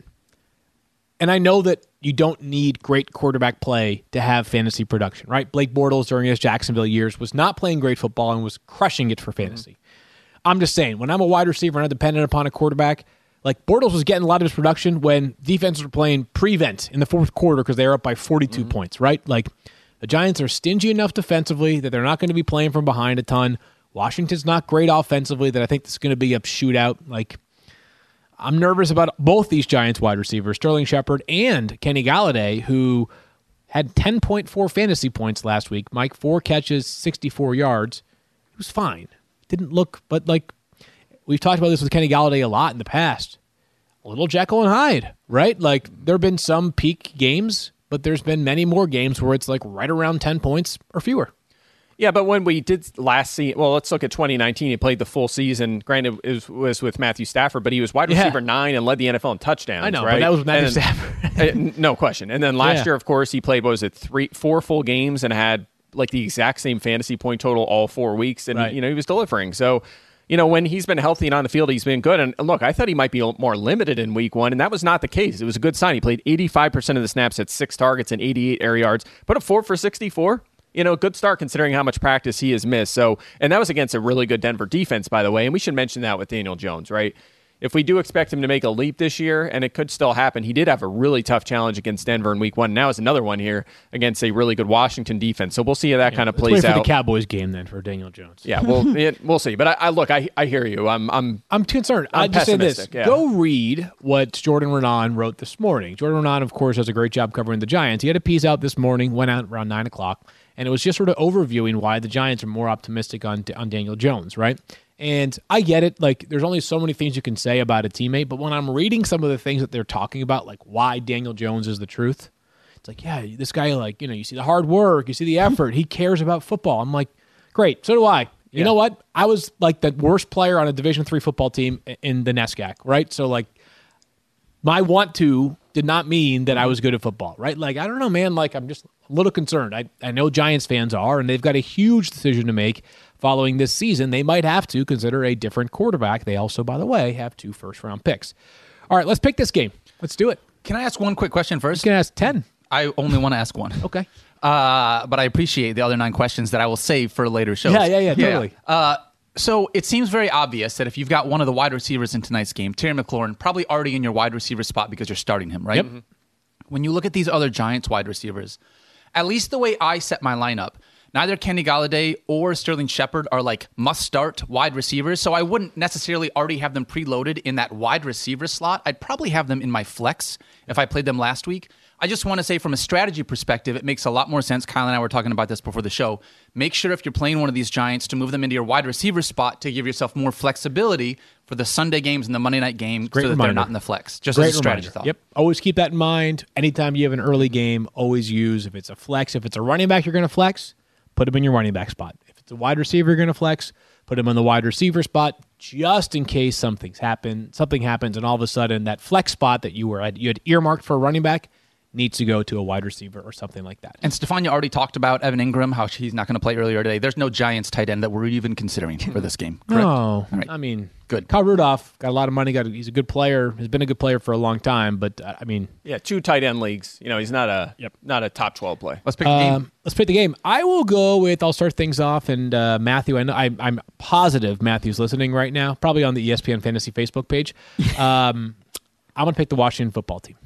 And I know that you don't need great quarterback play to have fantasy production, right? Blake Bortles during his Jacksonville years was not playing great football and was crushing it for fantasy. I'm just saying, when I'm a wide receiver and I'm dependent upon a quarterback, like Bortles was getting a lot of his production when defenses were playing prevent in the fourth quarter because they were up by 42 points, right? Like the Giants are stingy enough defensively that they're not going to be playing from behind a ton. Washington's not great offensively that I think this is going to be a shootout. Like, I'm nervous about both these Giants wide receivers, Sterling Shepard and Kenny Galladay, who had 10.4 fantasy points last week. Mike, 4 catches, 64 yards. He was fine. Didn't look, but like we've talked about this with Kenny Galladay a lot in the past. A little Jekyll and Hyde, right? Like there have been some peak games, but there's been many more games where it's like right around 10 points or fewer. Yeah, but when we did last season, well, let's look at 2019. He played the full season. Granted, it was with Matthew Stafford, but he was wide receiver 9 and led the NFL in touchdowns. I know, right? but that was Matthew Stafford. No question. And then last year, of course, he played, 4 full games and had like the exact same fantasy point total all 4 weeks. And, he was delivering. So, when he's been healthy and on the field, he's been good. And look, I thought he might be more limited in week 1, and that was not the case. It was a good sign. He played 85% of the snaps at 6 targets and 88 air yards, put up 4 for 64. Good start considering how much practice he has missed. So, and that was against a really good Denver defense, by the way. And we should mention that with Daniel Jones, right? If we do expect him to make a leap this year, and it could still happen, he did have a really tough challenge against Denver in week 1. Now is another one here against a really good Washington defense. So we'll see how that kind of plays out. For the Cowboys game then for Daniel Jones. Yeah, we'll see. But I hear you. I'm concerned. I just say this: go read what Jordan Renan wrote this morning. Jordan Renan, of course, does a great job covering the Giants. He had a piece out this morning, went out around 9:00, and it was just sort of overviewing why the Giants are more optimistic on Daniel Jones, right? And I get it. Like, there's only so many things you can say about a teammate, but when I'm reading some of the things that they're talking about, like why Daniel Jones is the truth, it's like, yeah, this guy, like, you see the hard work, you see the effort, he cares about football. I'm like, great, so do I. You know what? I was like the worst player on a Division III football team in the NESCAC, right? So, like, my want to did not mean that I was good at football, right? Like, I don't know, man. Like, I'm just a little concerned. I know Giants fans are, and they've got a huge decision to make following this season. They might have to consider a different quarterback. They also, by the way, have 2 first-round picks. All right, let's pick this game. Let's do it. Can I ask one quick question first? You can ask 10. I only want to ask one. Okay. But I appreciate the other 9 questions that I will save for later shows. Yeah, totally. So it seems very obvious that if you've got one of the wide receivers in tonight's game, Terry McLaurin, probably already in your wide receiver spot because you're starting him, right? Yep. When you look at these other Giants wide receivers, at least the way I set my lineup, neither Kenny Galladay or Sterling Shepard are like must-start wide receivers, so I wouldn't necessarily already have them preloaded in that wide receiver slot. I'd probably have them in my flex if I played them last week. I just want to say from a strategy perspective, it makes a lot more sense. Kyle and I were talking about this before the show. Make sure if you're playing one of these Giants to move them into your wide receiver spot to give yourself more flexibility for the Sunday games and the Monday night game so that they're not in the flex. Just as a strategy thought. Yep. Always keep that in mind. Anytime you have an early game, always use, if it's a flex, if it's a running back you're going to flex, put him in your running back spot. If it's a wide receiver you're going to flex, put him in the wide receiver spot just in case something happens and all of a sudden that flex spot that you had earmarked for a running back needs to go to a wide receiver or something like that. And Stefania already talked about Evan Ingram, how he's not going to play earlier today. There's no Giants tight end that we're even considering for this game, correct? No. Right. I mean, good. Kyle Rudolph got a lot of money. He's a good player. He's been a good player for a long time, but I mean... Yeah, 2 tight end leagues. He's not a top 12 play. Let's pick the game. Let's pick the game. I will go with, I'll start things off, and Matthew, I'm positive Matthew's listening right now, probably on the ESPN Fantasy Facebook page. I'm going to pick the Washington football team.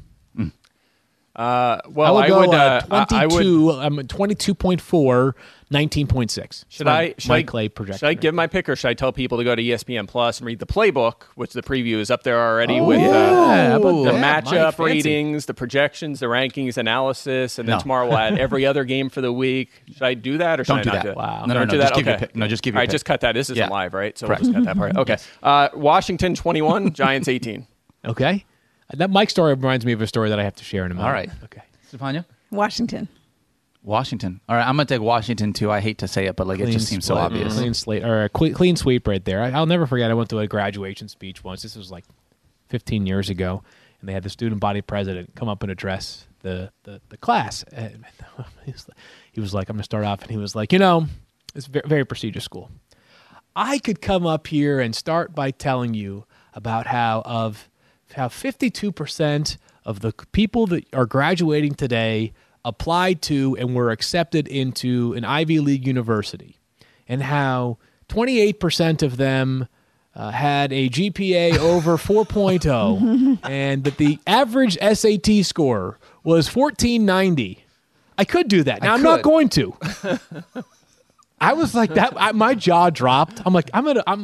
I would 22. I'm 22.4, 19.6. Should I Clay projection? Should I give my pick, or should I tell people to go to ESPN Plus and read the playbook, which the preview is up there already with the matchup ratings, the projections, the rankings, analysis, and then tomorrow we'll add every other game for the week. Should I do that, or should I not do that? Wow. No, do that. Just give your pick. No, just give your pick. All right, just cut that. This isn't live, right? So we'll just cut that part. Okay. Washington 21, Giants 18. Okay. That Mike story reminds me of a story that I have to share in a moment. All right. Okay. Stefania? Washington. All right, I'm going to take Washington, too. I hate to say it, but it just seems so obvious. Clean sweep right there. I'll never forget, I went to a graduation speech once. This was like 15 years ago, and they had the student body president come up and address the class. And he was like, I'm going to start off, and he was like, it's a very, very prestigious school. I could come up here and start by telling you about how 52% of the people that are graduating today applied to and were accepted into an Ivy League university, and how 28% of them had a GPA over 4.0, and that the average SAT score was 1490. I could do that. Now, I'm not going to. I was like that. My jaw dropped. I'm like,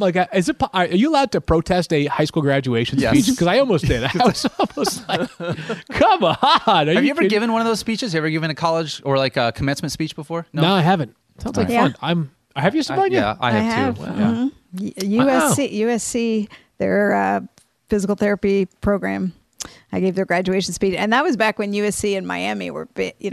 are you allowed to protest a high school graduation Yes. speech? Because I almost did. I was almost like, come on. Have you ever given one of those speeches? You ever given a college or like a commencement speech before? No, I haven't. Sounds like Yeah. fun. Have you, Sabrina? Yeah, I have too. Mhm. Yeah. USC, their physical therapy program. I gave their graduation speech, and that was back when USC and Miami were,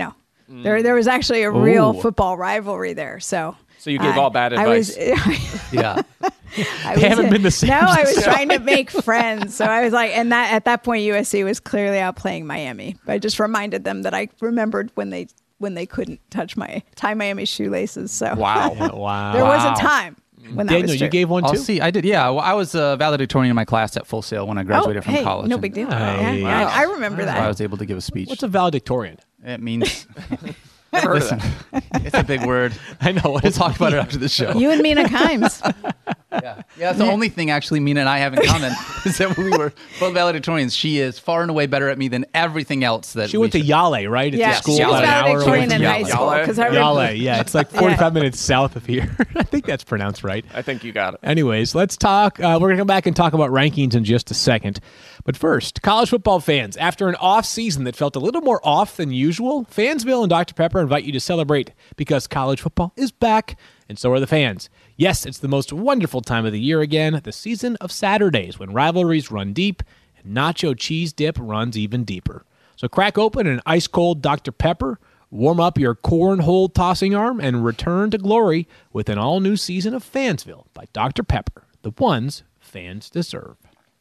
there was actually a real football rivalry there. So you gave all bad advice. Yeah. They haven't been the same No, I was since. trying to make friends. So I was like, and that at that point, USC was clearly outplaying Miami. But I just reminded them that I remembered when they couldn't tie Miami's shoelaces. So Wow. Yeah, wow. there was a time when that Daniel, was true. you gave one I'll too? see. I did. Yeah. Well, I was a valedictorian in my class at Full Sail when I graduated from hey, college. no and big deal. Nice. Yeah, I remember I that. was able to give a speech. What's a valedictorian? It means. Never heard of Listen, that. it's a big word. I know. We'll talk about it after the show. You and Mina Kimes. Yeah, that's the only thing actually Mina and I have in common is that we were both valedictorians. She is far and away better at me than everything else that She went to should- Yale, right? It's Yeah, a school she was about an hour away valedictorian from in high Yale. school. Yale? 'Cause I remember- Yale, yeah. It's like 45 minutes south of here. I think that's pronounced right. I think you got it. Anyways, let's talk. We're going to come back and talk about rankings in just a second. But first, college football fans, after an off season that felt a little more off than usual, Fansville and Dr. Pepper invite you to celebrate because college football is back, and so are the fans. Yes, it's the most wonderful time of the year again, the season of Saturdays when rivalries run deep and nacho cheese dip runs even deeper. So crack open an ice-cold Dr. Pepper, warm up your cornhole tossing arm, and return to glory with an all-new season of Fansville by Dr. Pepper, the ones fans deserve.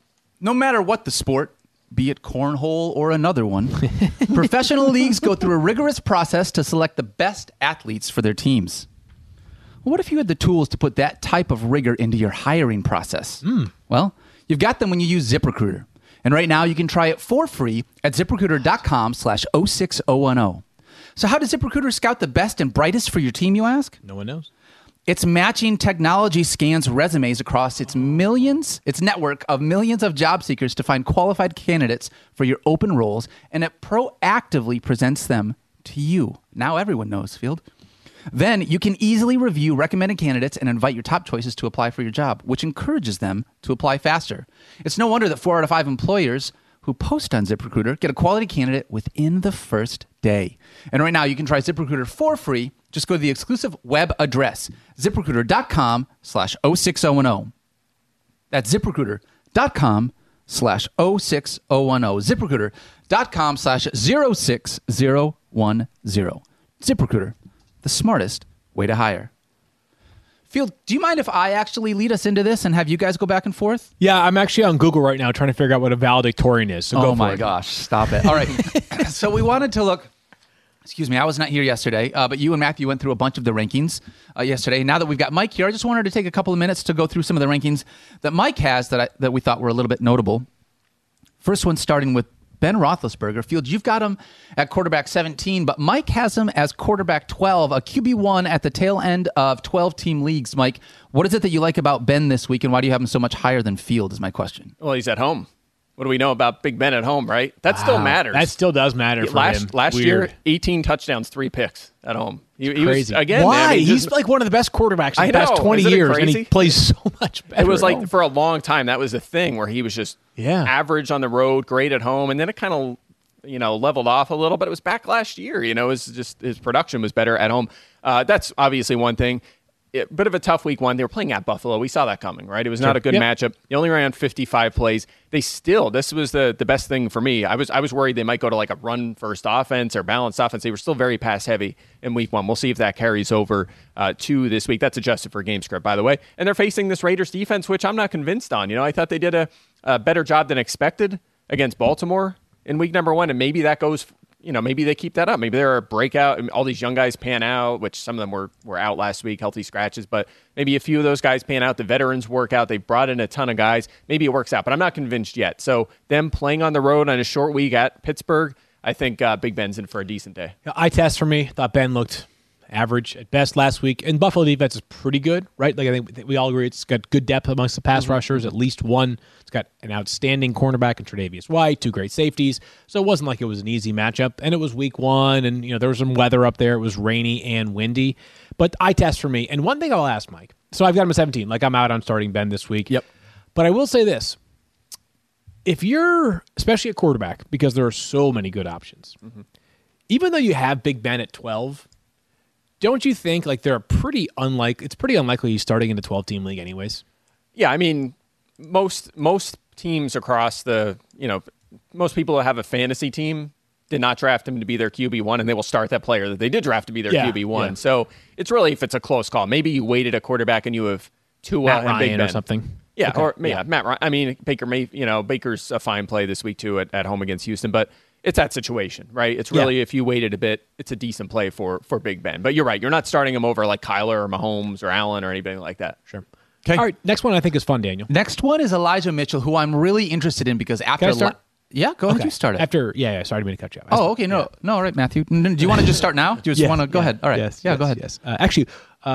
No matter what the sport, be it cornhole or another one, professional leagues go through a rigorous process to select the best athletes for their teams. What if you had the tools to put that type of rigor into your hiring process? Well, you've got them when you use ZipRecruiter. And right now you can try it for free at ZipRecruiter.com/06010. So how does ZipRecruiter scout the best and brightest for your team, you ask? No one knows. Its matching technology scans resumes across its network of millions of job seekers to find qualified candidates for your open roles, and it proactively presents them to you. Now everyone knows, Field. Then you can easily review recommended candidates and invite your top choices to apply for your job, which encourages them to apply faster. It's no wonder that 4 out of 5 employers who post on ZipRecruiter get a quality candidate within the first day. And right now you can try ZipRecruiter for free. Just go to the exclusive web address, ZipRecruiter.com/06010. That's ZipRecruiter.com/06010. ZipRecruiter.com/06010. ZipRecruiter, the smartest way to hire. Field, do you mind if I actually lead us into this and have you guys go back and forth? Yeah, I'm actually on Google right now trying to figure out what a valedictorian is. So go Oh for my it. gosh, stop it. All right. So we wanted to look, excuse me, I was not here yesterday, but you and Matthew went through a bunch of the rankings yesterday. Now that we've got Mike here, I just wanted to take a couple of minutes to go through some of the rankings that Mike has that we thought were a little bit notable. First one starting with Ben Roethlisberger. Field, you've got him at quarterback 17, but Mike has him as quarterback 12, a QB1 at the tail end of 12-team leagues. Mike, what is it that you like about Ben this week, and why do you have him so much higher than Field is my question. Well, he's at home. What do we know about Big Ben at home, right? That still matters. That still does matter for him. Last Weird. year, 18 touchdowns, 3 picks at home. He was, Crazy. again, why? man, I mean, He's just- like one of the best quarterbacks in I the past know. 20 Isn't it years, and he crazy? plays so much better. It was at like home. for a long time, that was the thing where he was just average on the road, great at home, and then it kind of leveled off a little. But it was back last year. It was just his production was better at home. That's obviously one thing. Bit of a tough week one. They were playing at Buffalo. We saw that coming, right? It was not a good matchup. They only ran 55 plays. This was the best thing for me. I was worried they might go to like a run first offense or balanced offense. They were still very pass heavy in week one. We'll see if that carries over to this week. That's adjusted for game script, by the way. And they're facing this Raiders defense, which I'm not convinced on. I thought they did a better job than expected against Baltimore in week number 1, and maybe that goes maybe they keep that up. Maybe they're a breakout. I mean, all these young guys pan out, which some of them were out last week, healthy scratches, but maybe a few of those guys pan out. The veterans work out. They brought in a ton of guys. Maybe it works out, but I'm not convinced yet. So them playing on the road on a short week at Pittsburgh, I think Big Ben's in for a decent day. Eye test for me. Thought Ben looked average at best last week. And Buffalo defense is pretty good, right? Like I think we all agree it's got good depth amongst the pass rushers, at least one. It's got an outstanding cornerback in Tre'Davious White, 2 great safeties. So it wasn't like it was an easy matchup. And it was week 1, and there was some weather up there. It was rainy and windy. But eye test for me. And one thing I'll ask Mike. So I've got him at 17. Like I'm out on starting Ben this week. Yep. But I will say this. If you're, especially a quarterback, because there are so many good options, even though you have Big Ben at 12, don't you think like it's pretty unlikely he's starting in a 12-team league anyways? Yeah, I mean, most teams across most people that have a fantasy team did not draft him to be their QB1, and they will start that player that they did draft to be their QB1. Yeah. So it's really, if it's a close call, maybe you waited a quarterback and you have Tua Matt and Ryan Big Ben or something. Yeah, Okay. or Matt Ryan. I mean, Baker's a fine play this week too at home against Houston, but it's that situation, right? It's really, if you waited a bit, it's a decent play for Big Ben. But you're right. You're not starting him over like Kyler or Mahomes or Allen or anybody like that. Sure. Okay. All right, next one I think is fun, Daniel. Next one is Elijah Mitchell, who I'm really interested in because after... Can I start? Yeah, go ahead. You start it. Sorry to mean to cut you off. Oh, okay. No, all right, Matthew. Do you want to just start now? Do you just want to go ahead? All right. Yes, go ahead. Yes. Actually,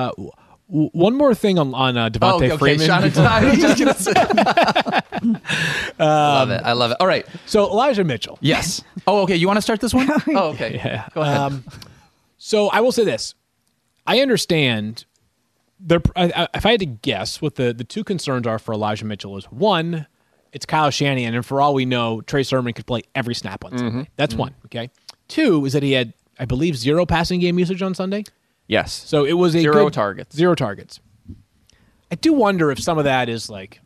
one more thing on Devontae Freeman. Sean, it's not. I was just gonna say. I love it. All right. So Elijah Mitchell. Yes. Oh, okay. You want to start this one? Oh, okay. Yeah. Go ahead. So I will say this. I understand. If I had to guess, what the 2 concerns are for Elijah Mitchell is, 1, it's Kyle Shanahan, and for all we know, Trey Sermon could play every snap on Sunday. That's 1. Okay. 2 is that he had, I believe, 0 passing game usage on Sunday. Yes. So it was a 0 targets. 0 targets. I do wonder if some of that is like,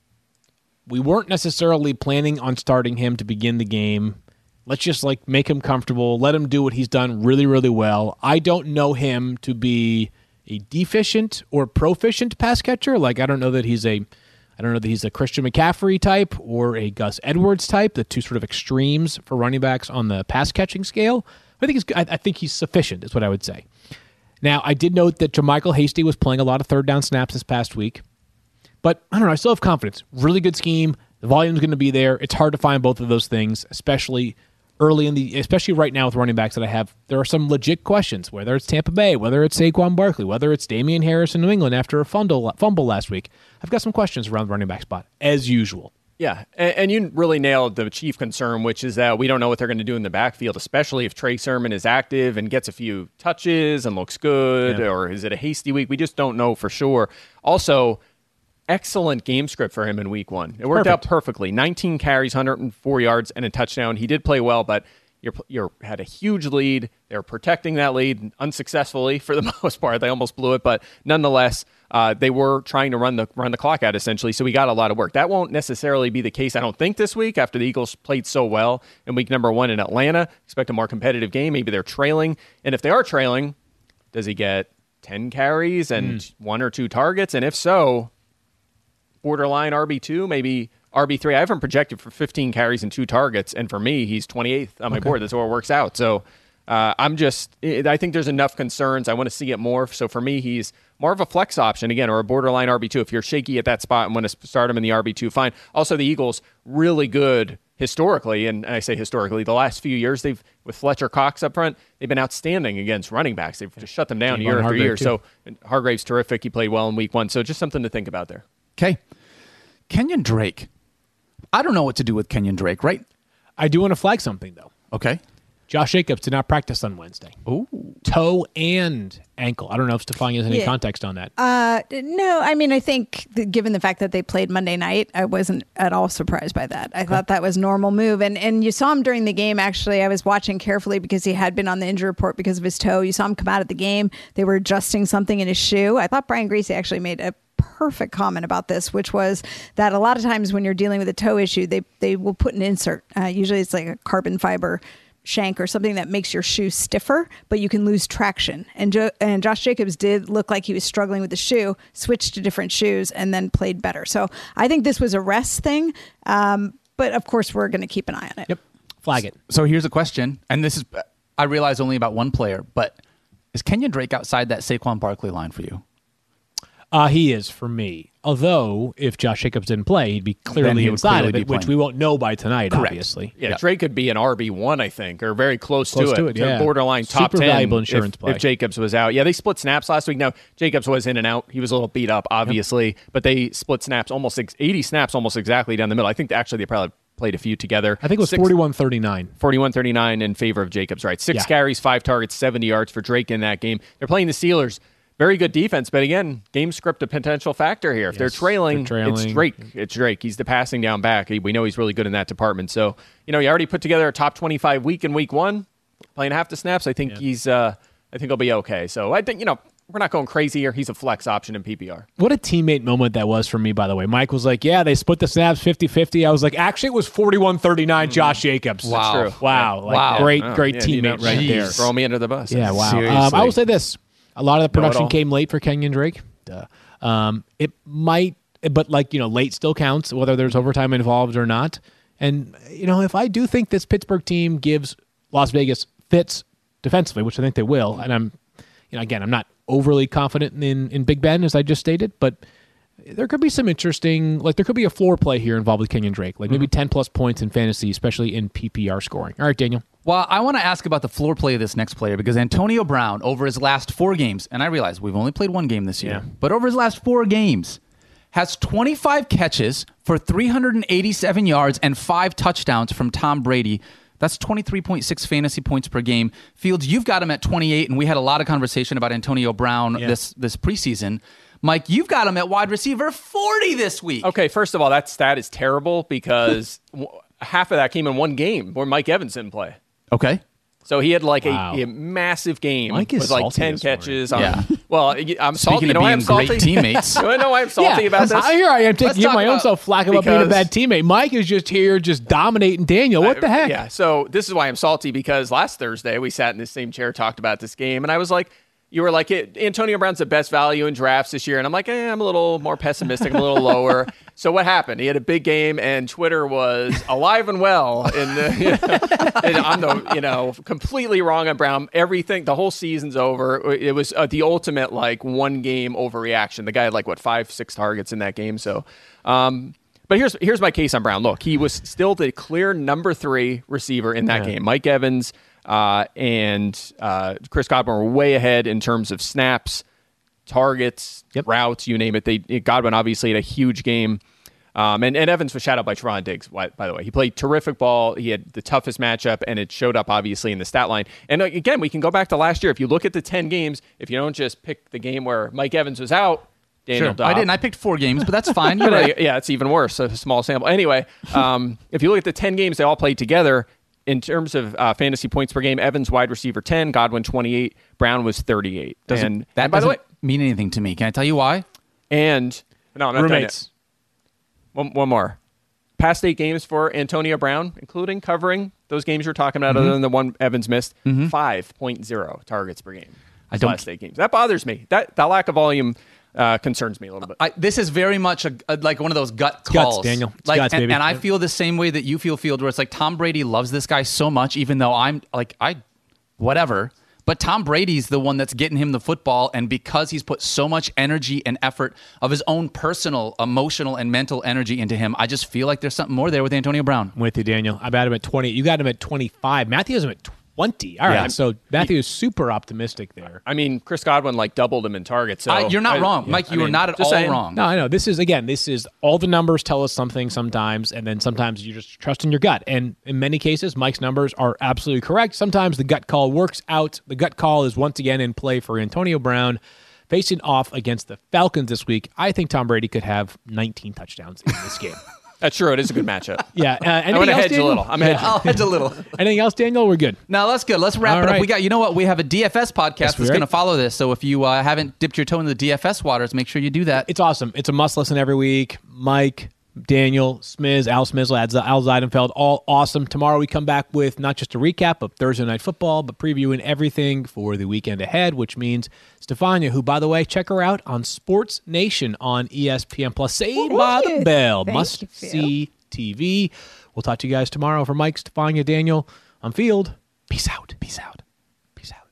we weren't necessarily planning on starting him to begin the game. Let's just like make him comfortable, let him do what he's done really, really well. I don't know him to be a deficient or proficient pass catcher. Like I don't know that he's a Christian McCaffrey type or a Gus Edwards type, the 2 sort of extremes for running backs on the pass catching scale. I think he's sufficient, is what I would say. Now, I did note that JaMychal Hasty was playing a lot of 3rd down snaps this past week. But I don't know, I still have confidence. Really good scheme. The volume's going to be there. It's hard to find both of those things, especially especially right now with running backs that I have. There are some legit questions, whether it's Tampa Bay, whether it's Saquon Barkley, whether it's Damian Harris in New England after a fumble last week. I've got some questions around the running back spot, as usual. Yeah, and you really nailed the chief concern, which is that we don't know what they're going to do in the backfield, especially if Trey Sermon is active and gets a few touches and looks good, or is it a hasty week? We just don't know for sure. Also, excellent game script for him in week 1. It worked out perfectly. 19 carries, 104 yards, and a touchdown. He did play well, but you had a huge lead. They were protecting that lead unsuccessfully for the most part. They almost blew it, but nonetheless, they were trying to run the clock out essentially. So we got a lot of work. That won't necessarily be the case, I don't think, this week after the Eagles played so well in week number 1 in Atlanta. Expect a more competitive game. Maybe they're trailing, and if they are trailing, does he get 10 carries and 1 or 2 targets? And if so, borderline RB2, maybe RB3. I have him projected for 15 carries and 2 targets, and for me, he's 28th on my board. That's where it works out. So I think there's enough concerns. I want to see it more. So for me, he's more of a flex option, again, or a borderline RB2. If you're shaky at that spot and want to start him in the RB2, fine. Also, the Eagles, really good historically, and I say historically, the last few years, with Fletcher Cox up front, they've been outstanding against running backs. They've just shut them down year after year. So Hargrave's terrific. He played well in week 1. So just something to think about there. Okay. Kenyon Drake. I don't know what to do with Kenyon Drake, right? I do want to flag something, though. Okay. Josh Jacobs did not practice on Wednesday. Ooh. Toe and ankle. I don't know if Stefani has any context on that. No, I mean, I think given the fact that they played Monday night, I wasn't at all surprised by that. I thought that was a normal move. And you saw him during the game, actually. I was watching carefully because he had been on the injury report because of his toe. You saw him come out of the game. They were adjusting something in his shoe. I thought Brian Griese actually made a perfect comment about this, which was that a lot of times when you're dealing with a toe issue, they will put an insert. Usually it's like a carbon fiber shank or something that makes your shoe stiffer, but you can lose traction. And Josh Jacobs did look like he was struggling with the shoe, switched to different shoes, and then played better. So I think this was a rest thing, but of course we're going to keep an eye on it. Yep. Flag it. So here's a question, and this is, I realize only about one player, but is Kenyon Drake outside that Saquon Barkley line for you? He is for me. Although, if Josh Jacobs didn't play, he'd be clearly he would inside clearly of be it, which playing. we won't know by tonight, Correct. obviously. Yeah, Drake could be an RB1, I think, or very close Close to to it. it, yeah. Borderline top Super 10 valuable insurance play. if Jacobs was out. Yeah, they split snaps last week. Now, Jacobs was in and out. He was a little beat up, obviously, but they split snaps 80 snaps almost exactly down the middle. I think actually they probably played a few together. I think it was 41-39. 41-39 in favor of Jacobs, right? 6 carries, 5 targets, 70 yards for Drake in that game. They're playing the Steelers. Very good defense, but again, game script a potential factor here. If they're trailing, it's Drake. It's Drake. He's the passing down back. We know he's really good in that department. So, you already put together a top 25 week in week 1, playing half the snaps. I think I think he'll be okay. So I think, we're not going crazy here. He's a flex option in PPR. What a teammate moment that was for me, by the way. Mike was like, yeah, they split the snaps 50-50. I was like, actually, it was 41-39 Josh Jacobs. Wow. That's true. Wow. Wow. Great teammate right there. Throw me under the bus. Yeah, wow. Seriously. I will say this. A lot of the production Know-it-all. came late for Kenyon Drake. It might, but late still counts, whether there's overtime involved or not. And, if I do think this Pittsburgh team gives Las Vegas fits defensively, which I think they will, and I'm not overly confident in Big Ben, as I just stated, but there could be some interesting, there could be a floor play here involved with Kenyon Drake, maybe 10-plus points in fantasy, especially in PPR scoring. All right, Daniel. Well, I want to ask about the floor play of this next player because Antonio Brown, over his last 4 games, and I realize we've only played 1 game this year, but over his last 4 games, has 25 catches for 387 yards and 5 touchdowns from Tom Brady. That's 23.6 fantasy points per game. Fields, you've got him at 28, and we had a lot of conversation about Antonio Brown this preseason. Mike, you've got him at wide receiver 40 this week. Okay, first of all, that stat is terrible because half of that came in 1 game where Mike Evans didn't play. Okay. So he had Wow. a massive game Mike is with like salty 10 this catches. morning. Well, I'm salty. Speaking You know of why being I'm salty? great teammates. You know why I'm salty about this? Here I am Let's taking talk my own about- self flack about being a because- bad teammate. Mike is just here, just dominating Daniel. What the heck? Yeah, so this is why I'm salty because last Thursday we sat in this same chair, talked about this game, and I was like, you were like, Antonio Brown's the best value in drafts this year. And I'm like, I'm a little more pessimistic, I'm a little lower. So what happened? He had a big game, and Twitter was alive and well. And I'm completely wrong on Brown. Everything, the whole season's over. It was the ultimate, 1-game overreaction. The guy had 5-6 targets in that game. So, but here's my case on Brown. Look, he was still the clear number 3 receiver in that game. Mike Evans and Chris Godwin were way ahead in terms of snaps, targets, routes, you name it. Godwin obviously had a huge game. And Evans was shadowed by Trevon Diggs, by the way. He played terrific ball. He had the toughest matchup, and it showed up, obviously, in the stat line. And again, we can go back to last year. If you look at the 10 games, if you don't just pick the game where Mike Evans was out, Daniel Dobb. I didn't. I picked 4 games, but that's fine. You're right. Yeah, it's even worse. A small sample. Anyway, if you look at the 10 games they all played together, in terms of fantasy points per game, Evans wide receiver 10, Godwin 28, Brown was 38. That and by doesn't the way, mean anything to me. Can I tell you why? and no, I'm not done Roommates. yet. One more. Past 8 games for Antonio Brown, including covering those games you're talking about, other than the one Evans missed, 5.0 targets per game. I don't- Last 8 games. That bothers me. That lack of volume concerns me a little bit. This is very much like one of those gut calls. Daniel. It's Like, guts, baby. and I feel the same way that you feel, Field, where it's like Tom Brady loves this guy so much, even though I'm like, whatever. But Tom Brady's the one that's getting him the football, and because he's put so much energy and effort of his own personal, emotional, and mental energy into him, I just feel like there's something more there with Antonio Brown. I'm with you, Daniel. I got him at 20. You got him at 25. Matthew has him at 20. All right, Yeah. so Matthew is super optimistic there. I mean, Chris Godwin doubled him in targets. So You're not wrong. Mike, you are not at all wrong. No, I know. This is all the numbers tell us something sometimes, and then sometimes you just trust in your gut. And in many cases, Mike's numbers are absolutely correct. Sometimes the gut call works out. The gut call is once again in play for Antonio Brown. Facing off against the Falcons this week, I think Tom Brady could have 19 touchdowns in this game. That's true. It is a good matchup. Yeah. I'm Anything going to else, hedge a Daniel? little. I'm hedging. I'll hedge a little. Anything else, Daniel? We're good. No, that's good. Let's wrap All it up. right. We got, you know what? We have a DFS podcast Yes, we that's right. going to follow this. So if you haven't dipped your toe into the DFS waters, make sure you do that. It's awesome. It's a must listen every week. Mike, Daniel, Smiz, Al Smizzle, Al Zeidenfeld, all awesome. Tomorrow we come back with not just a recap of Thursday Night Football, but previewing everything for the weekend ahead, which means Stefania, who, by the way, check her out on Sports Nation on ESPN Plus. Saved by the Bell. Thank Must you, Phil. see TV. We'll talk to you guys tomorrow. For Mike, Stefania, Daniel, I'm Field. Peace out. Peace out. Peace out.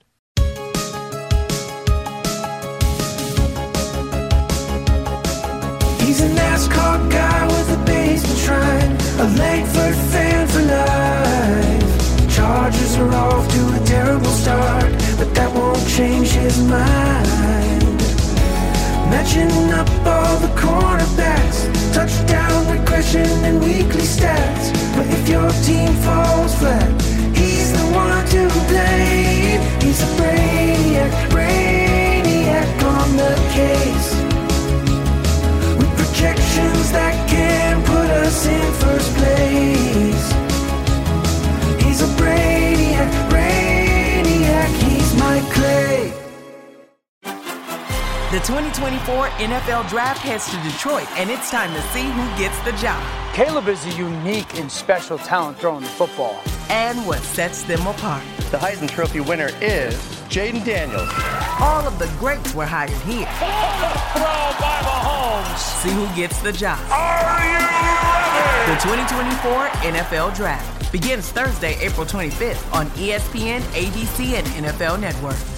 He's a NASCAR guy with a basement shrine, a Langford fan for life. Chargers are off to a terrible start, but that won't change his mind. Matching up all the cornerbacks, touchdown regression and weekly stats. But if your team falls flat, he's the one to blame. He's a brainiac on the case, with projections that can put us in first place. He's a brainiac, he's Mike Clay. The 2024 NFL Draft heads to Detroit, and it's time to see who gets the job. Caleb is a unique and special talent throwing the football. And what sets them apart. The Heisman Trophy winner is Jaden Daniels. All of the greats were hired here. Throw by Mahomes. See who gets the job. Are you ready? The 2024 NFL Draft begins Thursday, April 25th on ESPN, ABC, and NFL Network.